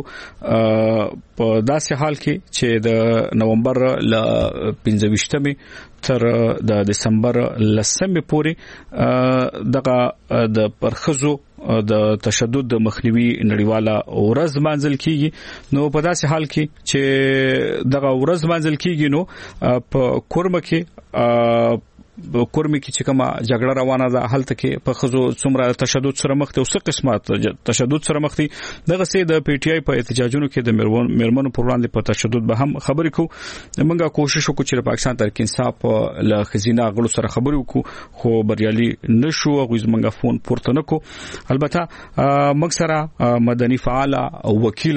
په داسې حال کې چې د نومبر ل 25 تر د دسمبر لسمه پورې دغه د پرخزو د تشدد د مخنیوي نړیواله ورځ منځل کیږي. نو په داسې حال کې چې دغه ورځ منځل کیږي نو په کورمه کې کورمه کې چې کومه جګړه روانه ده هلته کې په خزو څومره تشدد سره مخ ته او څه قسمت تشدد سره مخ دي دغه سي د پی ټی آی په احتجاجونو کې د مرمنو پر وړاندې په تشدد به هم خبرې کو. موږ کوشش وکړو چې پاکستان تحریک انصاف له خزینه غړو سره خبرې وکړو خو بریالي نشو. غوښ موږ فون پورته نکو. البته موږ سره مدني فعال او وکیل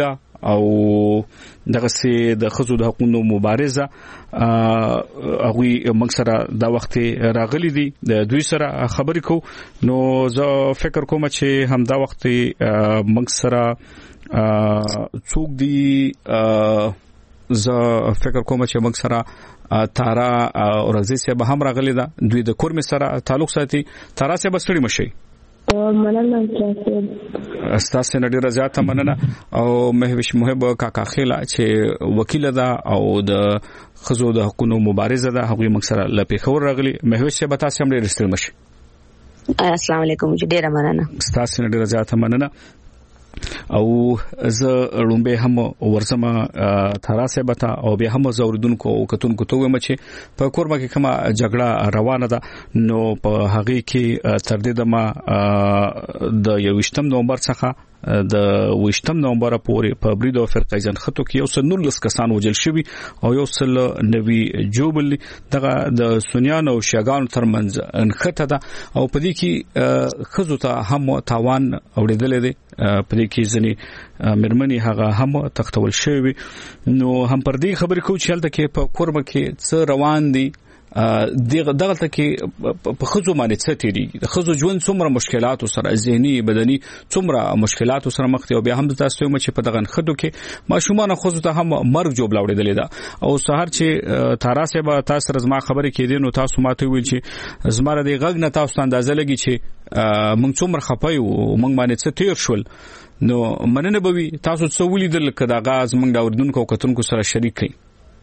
او دغه سي د خزو د حقوقو مبارزه هغه موږ سره دا وخت راغلي دي د دوی سره خبرې کو نو زه فکر کوم چې هم دا وخت موږ سره څوک دي زه فکر کوم چې موږ سره تارا اورزي سه به هم راغلي دا دوی د کورم سره تعلق ساتي تارا سه بسړي مشي مننه استاسو نډیره زیاته مننه او مهوش محب کاکا خیلا چې وکیل ده او د خزو د حقوقو مبارزه ده هغه موږ سره لپاره خبر راغلي مهوش به تاسو هم ډیر ستړي مشي السلام علیکم ډیره مننه استاسو نډیره زیاته مننه او زه لومبه هم ورسمه تراسه بتا او بیا هم زوردونکو او کتونکو ته ومه چې په کورما کې کومه جګړه روانه ده نو په هغه کې تر دې دمه د 28 نومبر څخه د 28 نومبر پورې په بریدو فرقه ځن خطو کې یو څل 19 کسان وجل شوی او یو څل نوی جوبل دغه د سنیان او شیعاګانو ترمنځ انخته ده او په دې کې خزو ته هم تاوان اوریدل دي په دې کې ځنی مرمنی هغه هم تختول شوی نو هم پر دې خبرې کو چې هلته کې په کورمه کې څه روان دي دغه کې په خزو باندې څه تیری د خزو ژوند څومره مشکلات سره ذهني بدني څومره مشکلات سره مخ دي او بیا هم تاسو چې په دغه خدو کې ماشومان خزو ته هم مرګ جوړ لاوړېدل دا او سحر چې تاراسه به تاسو رزما خبرې کې دي نو تاسو ماته ویل چې زماره دی غږ نه تاسو اندازه لګی چې موږ څومره خپای او موږ باندې څه تیر شول نو مننه بوي تاسو څه ولیدل کدا غاز موږ دا وردونکو کتونکو سره شریک کړئ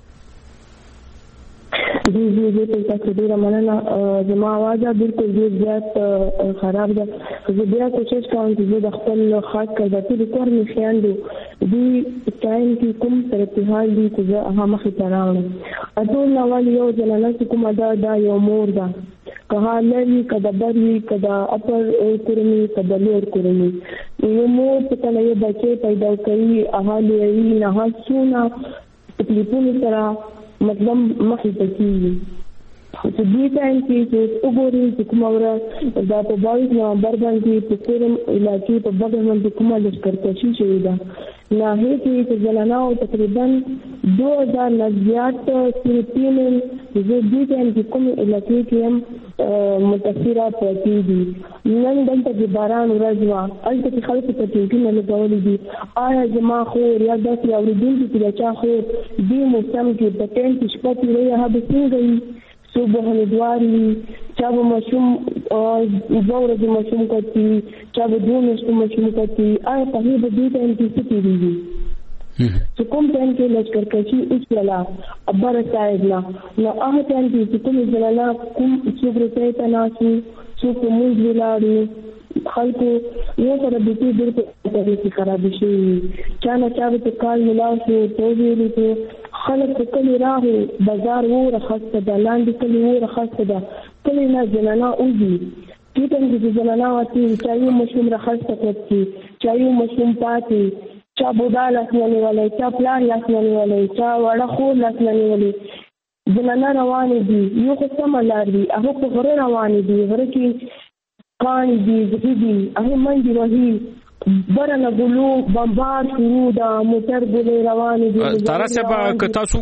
जी तاسو ډیره مننه زما आवाज بالکل ډیر زیات خراب ده زه بیا کوشش کوم چې د خپل خاص کړه چې کور می خیاندو دي ټایم کې کوم تر اتحاد دي چې هغه مخې ته راوړم اټول نوال یو ځلانه چې کوم دا یو مور ده که لري کدا بری کدا اپر کورمي کدا لور کورمي یو مور چې کله یو بچي پیدا کوي هغه لري نه هڅونه تکلیفونه سره مطلب مخې ته کیږي چې دې ټایم کې چې وګورئ چې کومه ورځ دا په 22 نومبر باندې په کورم علاقې په بغل باندې کومه لشکرکشي شوې ده نه هیڅ چې زلناو تقریبا 2000 نزيات سپین چې دې ټایم کې کوم علاقې کې هم متاثره پاتې دي نن دلته د باران ورځ وا البته خلک په ټینګ نه لګولې دي آیا جما خو یا د اوریدونکو چې چا خو دې موسم کې په ټین کې شپه تیرې هغه څنګه صبح هندواري چا به مشوم زوره د مشوم کوي چا به دونه مشوم کوي آیا په دې د ټین کې څه کیږي چې کوم ټین کې لشکرکشي وکړه ابر صاحب نه نو هغه ټین کې کوم ځلا کوم څوک راځي تناسو څوک موږ ولاړو خلکو یو سره د دې ډېر په خراب شي چا نه چا به کال ملاوي ته ویلي خلک کلی راهو بازار وره خاصه د لاندې کلی وره خاصه ده کلی نه جنانا اوږي کیته چې جنانا واتی چا یو مشوم راخصه کوي چا یو مشوم پاتې چا بودا لاسنی ولای چا پلان لاسنی ولای چا وړه خور لاسنی ولای جنانا روان دي یو قسم لار دي هغه په غره روان دي غره کې کان دي زګي هغه منځي وهي برنه ګلو بمبار شروع دا موټر ګلې روان دي تراسه تاسو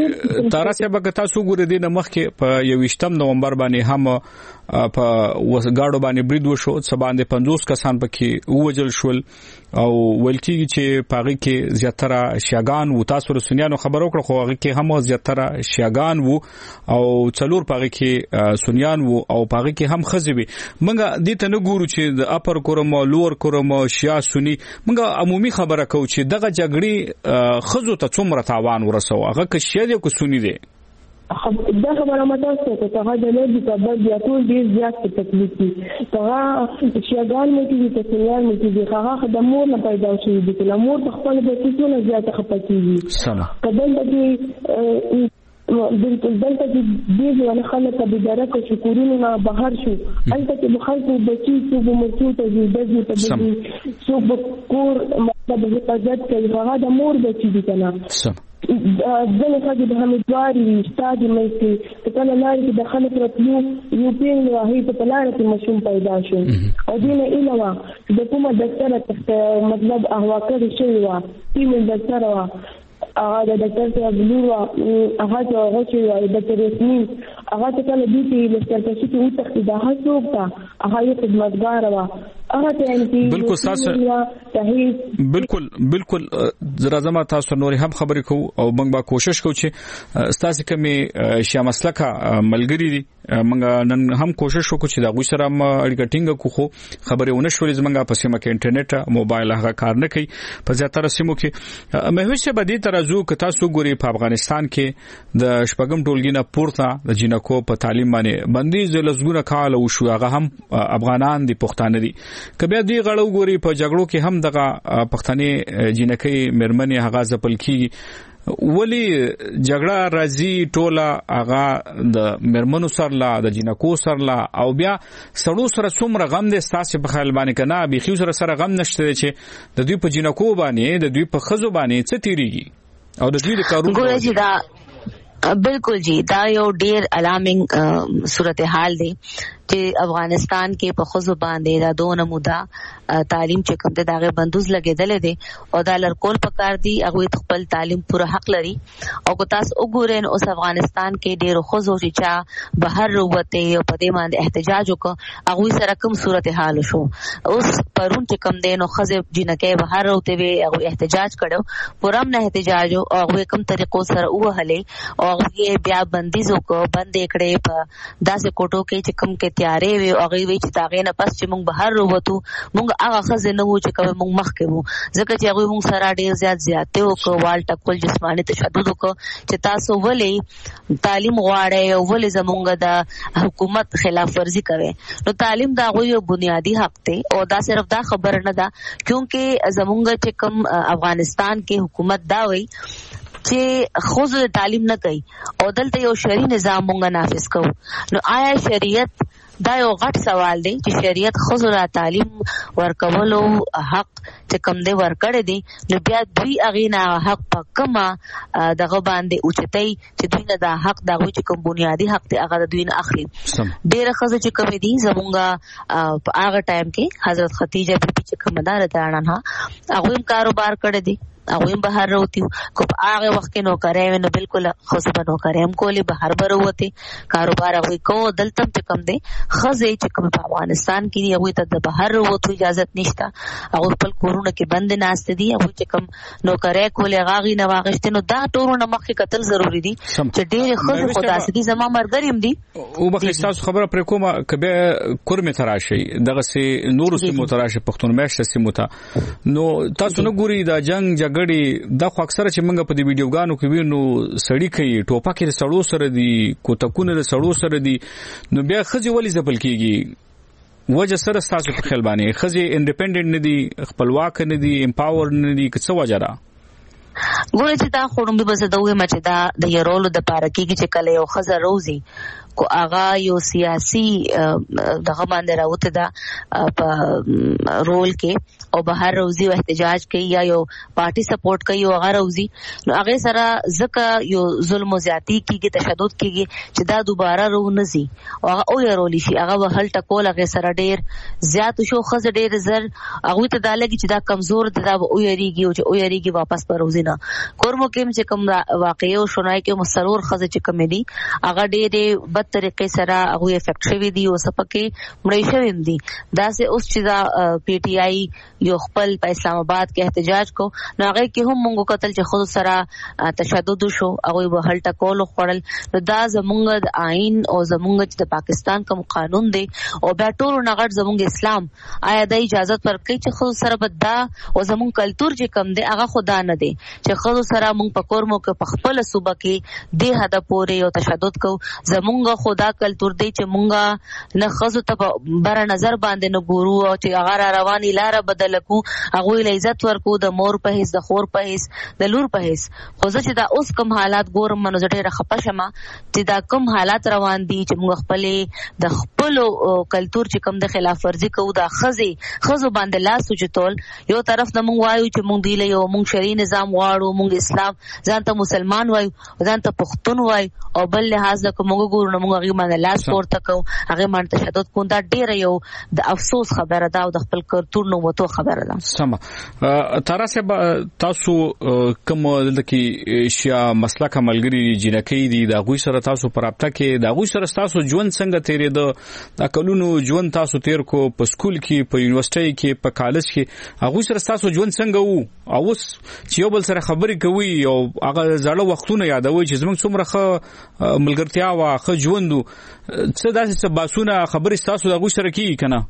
ګوري د مخ کې په 28 نومبر باندې هم په وسګاړو باندې برید وشو سباندې 50 کسان پکې ووجل شول او ولکې چې پاغي کې زیاتره شیعاګان و تاسو رسنیانو خبرو کړو خو هغه کې هم زیاتره شیعاګان و او څلور پاغي کې سنیان و او پاغي کې هم خزبي منګه دې ته نه ګورو چې د اپر کورم لور کورم شیعه سنی منګه عمومي خبره کو چې دغه جګړې خزو ته څومره تاوان ورسو هغه کې شیعه کو سنی دي دا خبره متاسفه ته هغه د لوی په بل بیا ټول ډیر زیات تکلیف دي هغه شیعاګان مو چې تسلیان مو چې هغه د مور نه پیدا شوی دي چې مور په خپل بچیونه زیات خپکیږي سلام کله چې بالکل دلته دې ځوان خلک په درکه شکرونه نه بهر شو انت چې خلکو بچی څو مرتوته دي دغه ته څو کور مطلب حفاظت کوي هغه د مور بچی دي کنه ځنې ښځې د امیدوارې وي شته د مېستې په کله لارې کې د خلک راتلو یو پېغلې وه هغې ته په لاره کې ماشوم پیدا شو او دې نه ایله وه چې د کومه ډاکټره مطلب احوا کړې شوې وه فیمیل ډاکټره وه هغه د ډاکټر صاحب لور وه هغه ته هغه چې وایي ډاکټر یاسمین هغه ته کله دوی چې لښکرکشي کې وتښتېده هغه څوک ته هغه یې خدمتګاره وه هغه بالکل راځم تاسو نور هم خبرې کوو او موږ به کوشش کوو چې تاسو کومې شیا مسلکه ملګری دي موږ نن هم کوشش وکړو چې دا غوښ سره اړیکه ټینګه کوو خبرې ونه شولې زمونږ په سیمه کې انټرنیټ موبایل هغه کار نه کوي په زیاتره سیمو کې مهوش شه بدی ترازو که تاسو ګوري په افغانستان کې د شپږم ټولګي نه پورته د جنکو په تعلیم باندې بندیز لزګونه کال او شو هغه هم افغانان دي پښتانه دي کبه دی غړو ګوري په جګړو کې هم دغه پښتني جنکې مرمنې هغه ځپل کیږي ولی جګړه راځي ټوله هغه د مرمنو سره د جنکو سره او بیا سړو سره څومره غم دي تاسو په خیال باندې کنه به خو سره غم نشته چې د دوی په جنکو باندې د دوی په خزو باندې څه تیریږي او د دوی د کارونو بالکل جی دا یو ډیر الارمینګ صورتحال دی چې افغانستان کې په خزو باندې دا دوه موده تعلیم چې کوم د داغه بندوز لګیدل دي او دا لړکول پکار دي هغه خپل تعلیم پوره حق لري او کو تاسو وګورئ اوس افغانستان کې ډیر خزو چې بهر وروته او په دې باندې احتجاج وکړ هغه سره کوم صورتحال شو اوس پرون چې کوم دینو خزه جنکه بهر وروته وي هغه احتجاج کړو پورم نه احتجاج او هغه کوم طریقو سره وهلې او هغه بیا بندیز وکړو بند کړي په داسې کوټو کې چې کوم کې تیارې وي او هغه وی چې تاغې نه پس چې موږ بهر وروته موږ هغه خزه نه وو چې کوم موږ مخ کې وو ځکه چې هغه موږ سره ډیر زیاتې وکړو وال ټکول جسماني تشدد وکړو چې تاسو ولې تعلیم غواړئ او ولې زمونږ د حکومت خلاف ورزي کوي نو تعلیم دا یو بنیادی حق دی او دا صرف دا خبر نه ده کیونکه زمونږ چې کوم افغانستان کې حکومت دا وایي چې خوځو تعلیم نه کوي او دلته یو شرعي نظام مونږه نافذ کوو نو آیا شریعت دا یو غټ سوال دی چې شریعت خوځو را تعلیم ورکولو حق چې کوم دی ورکړی دی نو بیا دوی اغینا حق په کما دغه باندې اوچتای چې دوی نه دا حق دا چې کوم بنیادی حق دی هغه دوی نه اخلي ډېر خزه چې کوم دي زمونږه په هغه ټایم کې حضرت ختیجه بیبي چې کوم دار ده نه هغه کاروبار کړی دی هغه بهر وروتي کو هغه وخت کې نو کوي نو بالکل خصوصا نو کوي هم کولی بهر وروتي کاروبار هغه کو دلته چې کوم دی خزه چې کوم په افغانستان کې هغه ته د بهر وروتو اجازه نشته هغه خپل کورونه کې بند ناشته دي هغه چې کوم نو کوي کولی هغه نه واغشته نو دا ټورونه مخکې قتل ضروری دي چې ډېر خزه خدا سدي زما مرګریم دي او بخښ تاسو خبره پر کومه کبه کورمه تراشي دغه سي نور سي متراشي پښتون مېشته سي متا نو تاسو نه ګوري دا جنگ دا خو اکثره چې موږ په دې ویډیوګانو کې وینو سړی کوي ټوپک یې سړو سره دي کوتکونه له سړو سره دي نو بیا خځې ولې ځپل کیږي وجه سره تاسو په خیال باندې خځې انډیپندنت نه دي خپلواک نه دي امپاور نه دي څه وجه را ګورې چې دا خورم به زه دوی مچ دا د یرولو د پارکی کې چې کله یو خزه روزي کو آغا یو سیاسی دغه باندې راوته دا په رول کې او بهر روزي او احتجاج کوي یا یو پارٹی سپورټ کوي او هغه روزي نو هغه سره زکه یو ظلم او زیاتی کیږي تشدد کیږي چې دا دوباره رو نزي او هغه او یرول شي هغه وهل ټکول هغه سره ډیر زیات شو خزه ډیر زر هغه ته دا لګي چې دا کمزور دی دا او یریږي او چې او یریږي واپس پر روزي نه کورمو کې چې کوم واقعي او شنای کې مسرور خزه چې کم دي هغه ډیر بد طریقې سره هغه افیکټ شوی دی او سپکه مړی شوی دی دا سه اوس چې دا پی ټی آی یو خپل په اسلام آباد کې احتجاج کو نو هغه کې هم مونږ قتل چې خود سره تشدد شو هغه به هل ټکول خړل نو دا زمونږ د آئین او زمونږ د پاکستان کوم قانون دی او بیا ټول نغړ زمونږ اسلام آیا د اجازه ورکړي چې خود سره بدا او زمونږ کلچر چې کم دی هغه خدا نه دی چې خود سره مونږ په کورمو کې په خپل صوبه کې د هدا پورې او تشدد کو زمونږ خدا کلچر دی چې مونږه نه خزو ته بر نظر باندې نه ګورو او چې هغه رواني لار بدل کو هغه له عزت ورکو د مور په هیڅ د خور په هیڅ د لور په هیڅ خو چې دا اوس کوم حالات ګورم منو زړه خپشمه چې دا کوم حالات روان دي چې موږ خپل د خپل کلچر چې کوم د خلاف ورزي کوو دا خزو باندې لاس وچتول یو طرف نه موږ وایو چې موږ دی له یو موږ شرعي نظام واړو مونږ اسلام ځان ته مسلمان وایو ځان ته پښتون وایو او بل لحاظ له کومه ګورو نو موږ هغه باندې لاس پورته کوو هغه باندې تشدد کوو دا ډیره یو د افسوس خبره ده او د خپل کلتور نو متو خبره ده. سم تراسه تاسو کوم دلته شیا مسلک عملګری جنکی دي دا غوي سره تاسو پرابطه کې دا غوي سره تاسو ژوند څنګه تیرې د کلونو ژوند تاسو تیر کو په سکول کې په یونیورسيټي کې په کالج کې هغه سره تاسو ژوند څنګه وو او اوس چې یو بل سره خبرې کوي او هغه زړه وختونه یادوي چې زموږ څومره ملګرتیا واخه ژوند څه داسې څه باسونه خبرې تاسو د غوي سره کیږي کنه.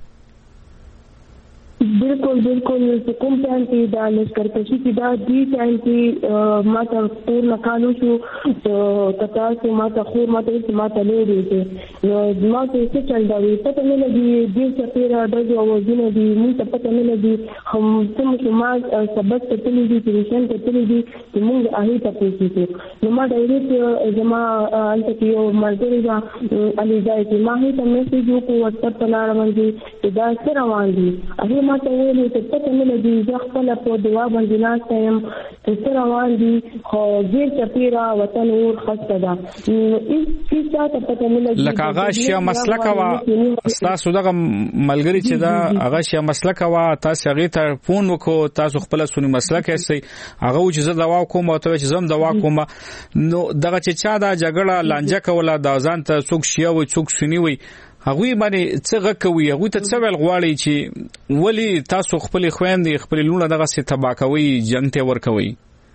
بالکل کوم ټایم کې دا لشکرکشي کې دا دی ټایم کې ماته ټول نکالو شو تاسو ماته خو ماته لري نو ما څه چل دا وي پته نه لګي دې چې پیرا د اوازونه دي موږ ته پته نه لګي هم څه ما سبق ته تللی دي ټیشن ته تللی دي چې موږ هغه ته پوښتنه نو ما ډایرکټ زما انت کې یو مرګري دا علي ځای کې ما هیڅ میسج وکړ واتساپ ته لار باندې دا څه روان دي هغه ما ته ویلي چې پته نه لګي زه خپل په دعا باندې ناسته یم چې روان دي خو ډېر چپیرا وطن اور خسته ده هیڅ څه پته نه لګي لکه هغه شیا مسلک وا تاسو دغه ملګری چې دا هغه شیا مسلک وا تاسو هغه ته فون وکړو تاسو خپل سونی مسلک یې هغه چې زه دوا کوم او ته چې زم دوا کوم نو دغه چې چا دا جګړه لانجه کوله دا ځان ته څوک شیا و څوک سنی وي هغه باندې څه غکوي هغه ته څه ویل غواړي چې ولی تاسو خپل خويندې خپل لونه دغه څه تباکوي جنگ ته ور کوي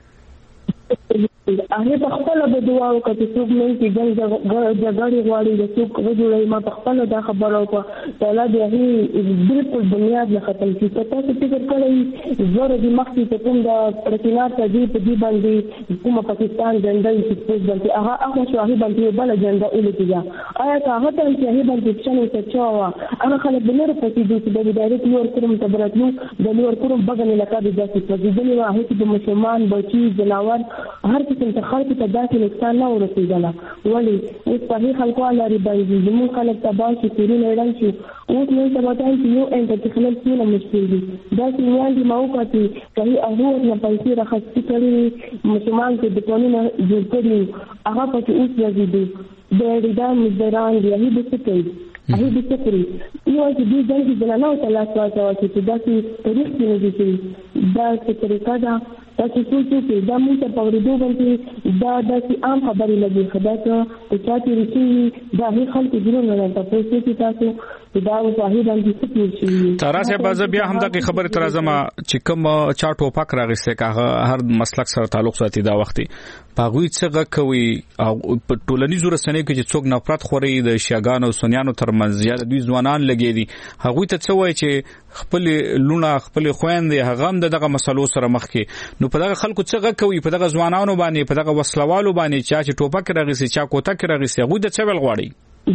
هغه په خپل د دعا او کته څوک نه چې جګړې غواړي د څوک وجوړي ما په خپل دا خبره او تعالی دې بالکل بنیاد نه ختم شي تاسو فکر کړئ زوره د مخکې ته کوم د پرتینار ته دی باندې کومه پاکستان جنډا چې څه باندې هغه شاهي باندې بل جنډا اولتیا آیا هغه ته چې هغه باندې څنګه څه چاوا هغه خلک بنره پاتې دي چې د ډایرکټ لور کوم ته براتلو د لور کوم بغل لکه د ځکه چې د نو هغه د مسلمان بچي جناور هر څه ته خلک ته داسې نقصان نه ورسېدله ولی اوس په خلکو لري باندې زموږ خلک تباه شي کورونه ړنګ شي اوس نن سبا ته یو انټر خلک څونه مشکل دي داسې نیان دي موقعتي کوي هغه نه پیسې راخستې کړي مسلمان کې د قانون جوړ کړي هغه په اوس راځي د ډیډا مزدران دی هغه د څه کوي هغه د څه کوي یو چې دې ځل کې نه او تلاش واچو چې داسې تاریخ کې نه دي دا څه طریقه ده تاسو چې دا موږ ته پوریدو باندې دا د عام خبرې لګي خدای ته چې ریسي دا هیڅ خلک جوړ نه تاسو چې تاسو دا واحد باندې څه شي تراسه باز بیا هم دغه خبره تر ازمه چې کوم چا ټوپک راغسته کا هر مسلک سره تعلق ساتي دا وختي پاغوي څنګه کوي او ټولنیزو رسنیو کې چې څوک نفرت خوري د شیاګانو سنیانو ترمنځ یا د دوی ځوانان لګي دي هغه ته څه وایي چې خپل لونه خپل خويندې هغه هم دغه مسلو سره مخ کې نو په دغه خلکو څنګه کوي په دغه ځوانانو باندې په دغه وسلوالو باندې چې ټوپک راغسي چا کوتک راغسي هغه د څه ول غواړي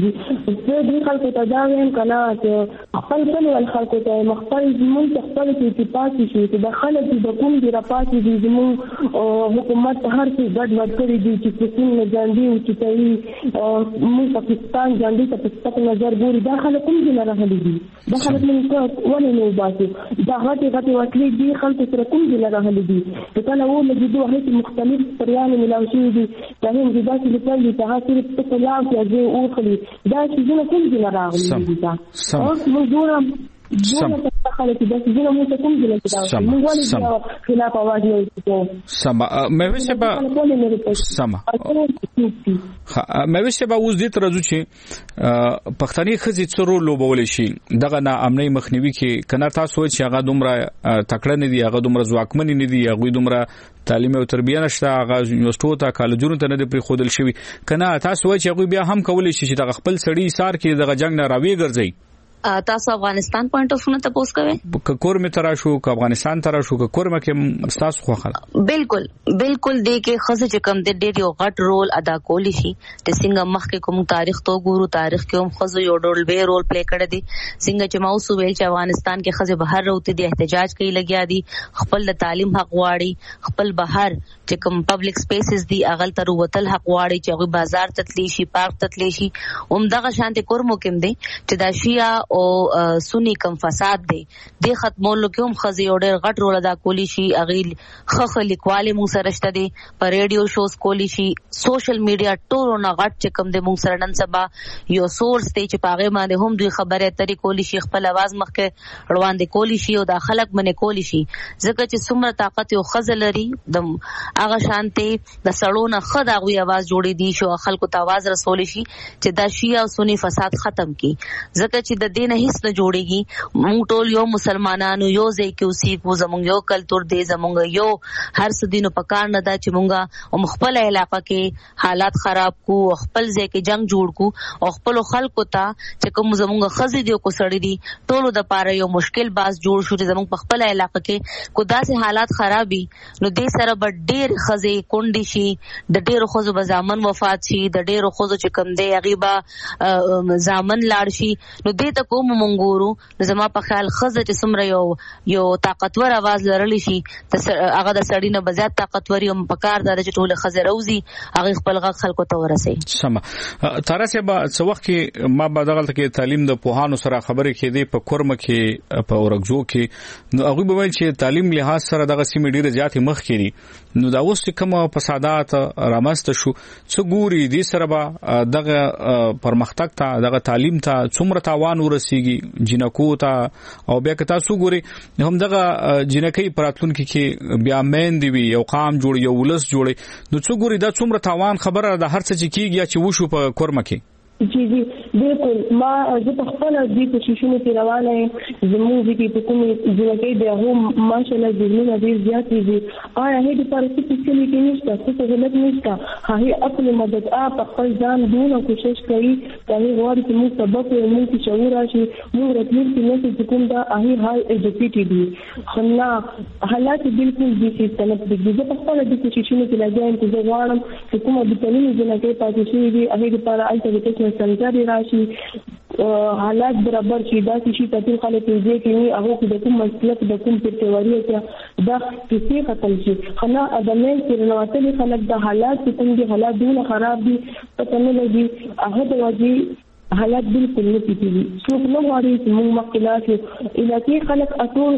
زه دې خلکو ته دا وایم کنه چې خپل ټول خلکو ته مخفل زموږ خپل کې پاتې شي چې د خلک د کوم دی را پاتې دي زموږ حکومت هر څه ګډ کړی دي چې څنګه نه ځاندي او چې کوي موږ پاکستان ځاندي ته پاکستان نظر ګوري دا خلک کوم دي نه راغلي دي دا خلک موږ ولې نه باسي دا غټي وکړي دي خلک سره کوم دي نه راغلي دي کله و چې دوه هیڅ مختلف پریان ملاوي شي دي دا هم د داسې لپاره چې هغه صرف په لاو کې او خلی دا چې زه کوم دي نه راغلي دي دا اوس موږ ګورم سم مې وسه به اوس دې تر ازو چې پښتني خزي څورو لوبول شي دغه نا امني مخنیوي کې کنه تاسو چې هغه دومره تکړه نه دي هغه دومره ځواکمن نه دي هغه دومره تعلیم او تربیه نشته هغه یونیورسيټو ته کالجونو ته نه دی پری خودل شوی کنه تاسو چې هغه بیا هم کولای شي چې دغه خپل سړی سار کې دغه جنگ نه راوي ګرځي تاسو افغانستان پوینټ اف نه تاسو کوي کور می ترا شو ک افغانستان ترا شو ک کور ما کې تاسو خو خل بالکل دې کې خزه چې کم دې ډېر یو غټ رول ادا کولی شي د څنګه مخ کې کوم تاریخ تو ګورو تاریخ کې هم خزه یو ډول به رول پلی کړی دي څنګه چې ماوسو ویل چې افغانستان کې خزه بهر وروته دي احتجاج کوي لګیا دي خپل تعلیم حق واړي خپل بهر چې کوم پبلک سپیسز دی اغل تر وتل حق واړي چې هغه بازار تتلی شي پارک تتلی شي دغه شانتي کورمو کوم دی چې دا شیا او سنی کم فساد دی د ختمولو کوم خزي اورډر غټ رول ادا کولی شي اغیل خخ لیکواله مو سره شته دی پر ریډیو شوز کولی شي سوشل میډیا ټول نه غټ چې کوم د مونږ سره نن سبا یو سورس دی چې پاغه باندې هم دوی خبره اترې کولی شي خپل आवाज مخکې روان دي کولی شي او د خلک باندې کولی شي ځکه چې څومره طاقت یو خزل لري د هغه شانتي د سړونه خد هغه आवाज جوړې دي شو خلکو ته आवाज رسول شي چې دا شیعه او سنی فساد ختم کی ځکه چې د دین هیڅ نه جوړيږي مونږ ټول یو مسلمانانو یو ځای کې اوسې کو زمونږ یو کلچر دی زمونږ یو هر څه دینو پکار نه دا چې مونږه او خپل علاقې کې حالات خراب کو خپل ځای کې جنگ جوړ کو او خپل خلکو ته چې کوم زمونږ خزي دی کو سړی دی ټولو د پاره یو مشکل باز جوړ شو چې زمونږ په خپل علاقې کې کو داسې حالات خرابي نو دې سره به ډېر خزي کونډي شي د ډېرو خزو بزامن وفات شي د ډېرو خزو چې کم دی غیبا زامن لاړ شي نو دې ته کوم مونږورو زما په خیال خزه چې سمره یو طاقتور आवाज لرلی شي هغه د سړی نه بزیات طاقتوري هم پکار دار چې ټول خزه روزي هغه خپل غږ خلکو ته ورسي سم ترسه به څو وخت کې ما به دغه کې تعلیم د پوهانو سره خبرې کېدې په کورم کې په اورګجو کې نو هغه به وایي چې تعلیم لحاظ سره دغه سیمه ډیره زیات مخ کړي نو دا اوس کوم فسادات رامست شو څو ګوري دي سره به دغه پرمختګ ته دغه تعلیم ته څومره تاوان ورسیږي جنکو ته او بیا که تاسو ګوري هم دغه جنکې پراتلونکو کې بیا مین دی یو قام جوړ یو ولس جوړي نو څو ګوري دا څومره تاوان خبره د هر څه چې کیږي چې وشو په کورم کې جی جی بالکل ما زه په خپل دې کوششونو کې روانه یم زموږ کې په کومه ځای کې د هم ماشاءالله د نن ډیر زیات دي آیا هغه د پرستی کې کې نشته څه غلط نشته هغه خپل مدد په خپل ځان دونه کوشش کوي چې غواړي چې موږ سبق او موږ شعور راشي موږ راتلونکي نسل چې کوم دا هغه هاي ایجوکیټډ دي خو حالات بالکل دي چې سمت دي زه په خپل دې کوششونو کې لګایم چې زه غواړم چې کومه د تعلیم ځنه پاتې شي دي هغه لپاره الټیمیټ سنجاري راشي حالات برابر شي دا چې تاسو خلک یې کې هغه د کوم مسلک د کوم پرتواري ته دا کیسه ختم شي خلا ادمه چې نواتل خلک د حالات څنګه حالات دونه خراب دي پته نه لګي هغه د واجی حالات بالکل نه کیږي څوک نه غواړي چې موږ مخکلات علاقې خلک اټول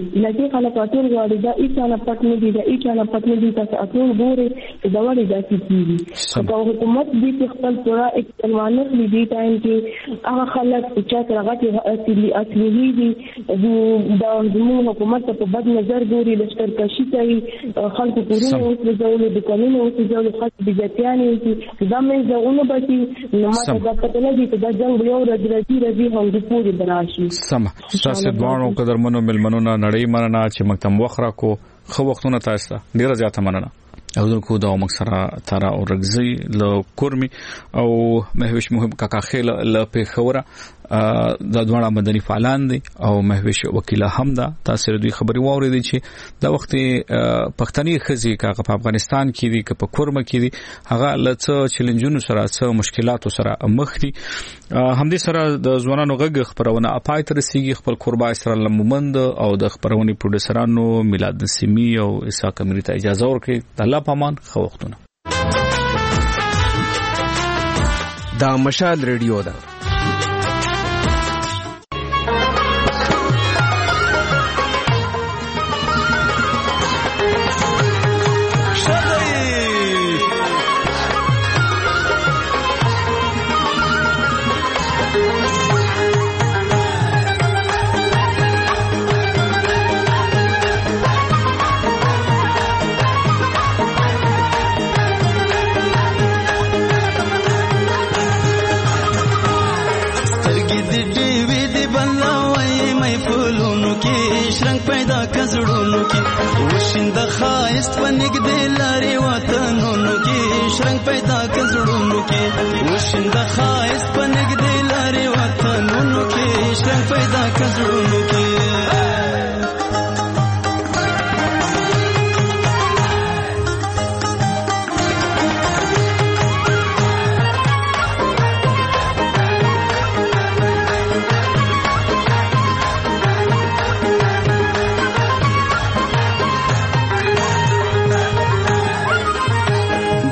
غواړي دا ایچانه پټ نه دي تاسو اټول ګوري چې دا وړي دا کیږي او حکومت دې خپل پورا اقتدامونه لري ټایم کې هغه خلک چې راغلي اصلي دي دا زموږ حکومت په بد نظر ګوري لشکرکشي کوي خلکو پورونه اوس د دولت د قانون او د دولت خاص بجاتياني چې دا مې ځونه بچي نو ما ته پته نه دي دا جنگ یو راځي هم د پوری براشي سم تاسو دوانو قدرمنو ملمنونو نړۍ مننه چې مکتم وخره کو خو وختونه تاسو ډیره زیاته مننه او دغه دا مکسره تارا او رغزي له کورمي او مهوش مهم کاکا خیل له پیښوره د دوه مدني فعالان دي او مهوش وکیل هم ده تاسو دوی خبري واورېدي چې دا وخت پښتني خزي کاغه په افغانستان کې دي که په کورم کې دي هغه لڅ چیلنجونو سره څه مشکلاتو سره مخ دي همدې سره د ځوانانو غږ خبرونه اپای تر سیږي خپل قربا اسرائیل لمومند او د خبرونې پروډوسرانو میلاد نسیمی او اسحاق امری ته اجازه ورکړي الله پامان خو وختونه دا مشال ریډیو ده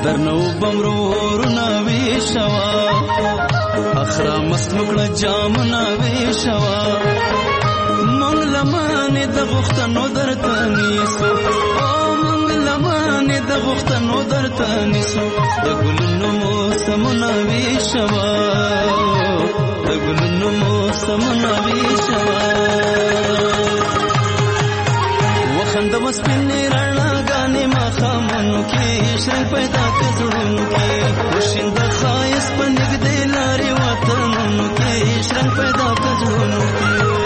درنو بمرورنا ویشوا اخرا مست مکړه جامنا ویشوا مونږ لمانه د غختنو درته نیسو او مونږ لمانه د غختنو درته نیسو د ګلونو موسمونه ویشوا د ګلونو موسمونه ویشوا وخند مسپنې رڼا غانې مخامنو کې شرنګ پیدا کړو کې وشند خایس پنګ دې لارې وطنونو کې شرنګ پیدا کړو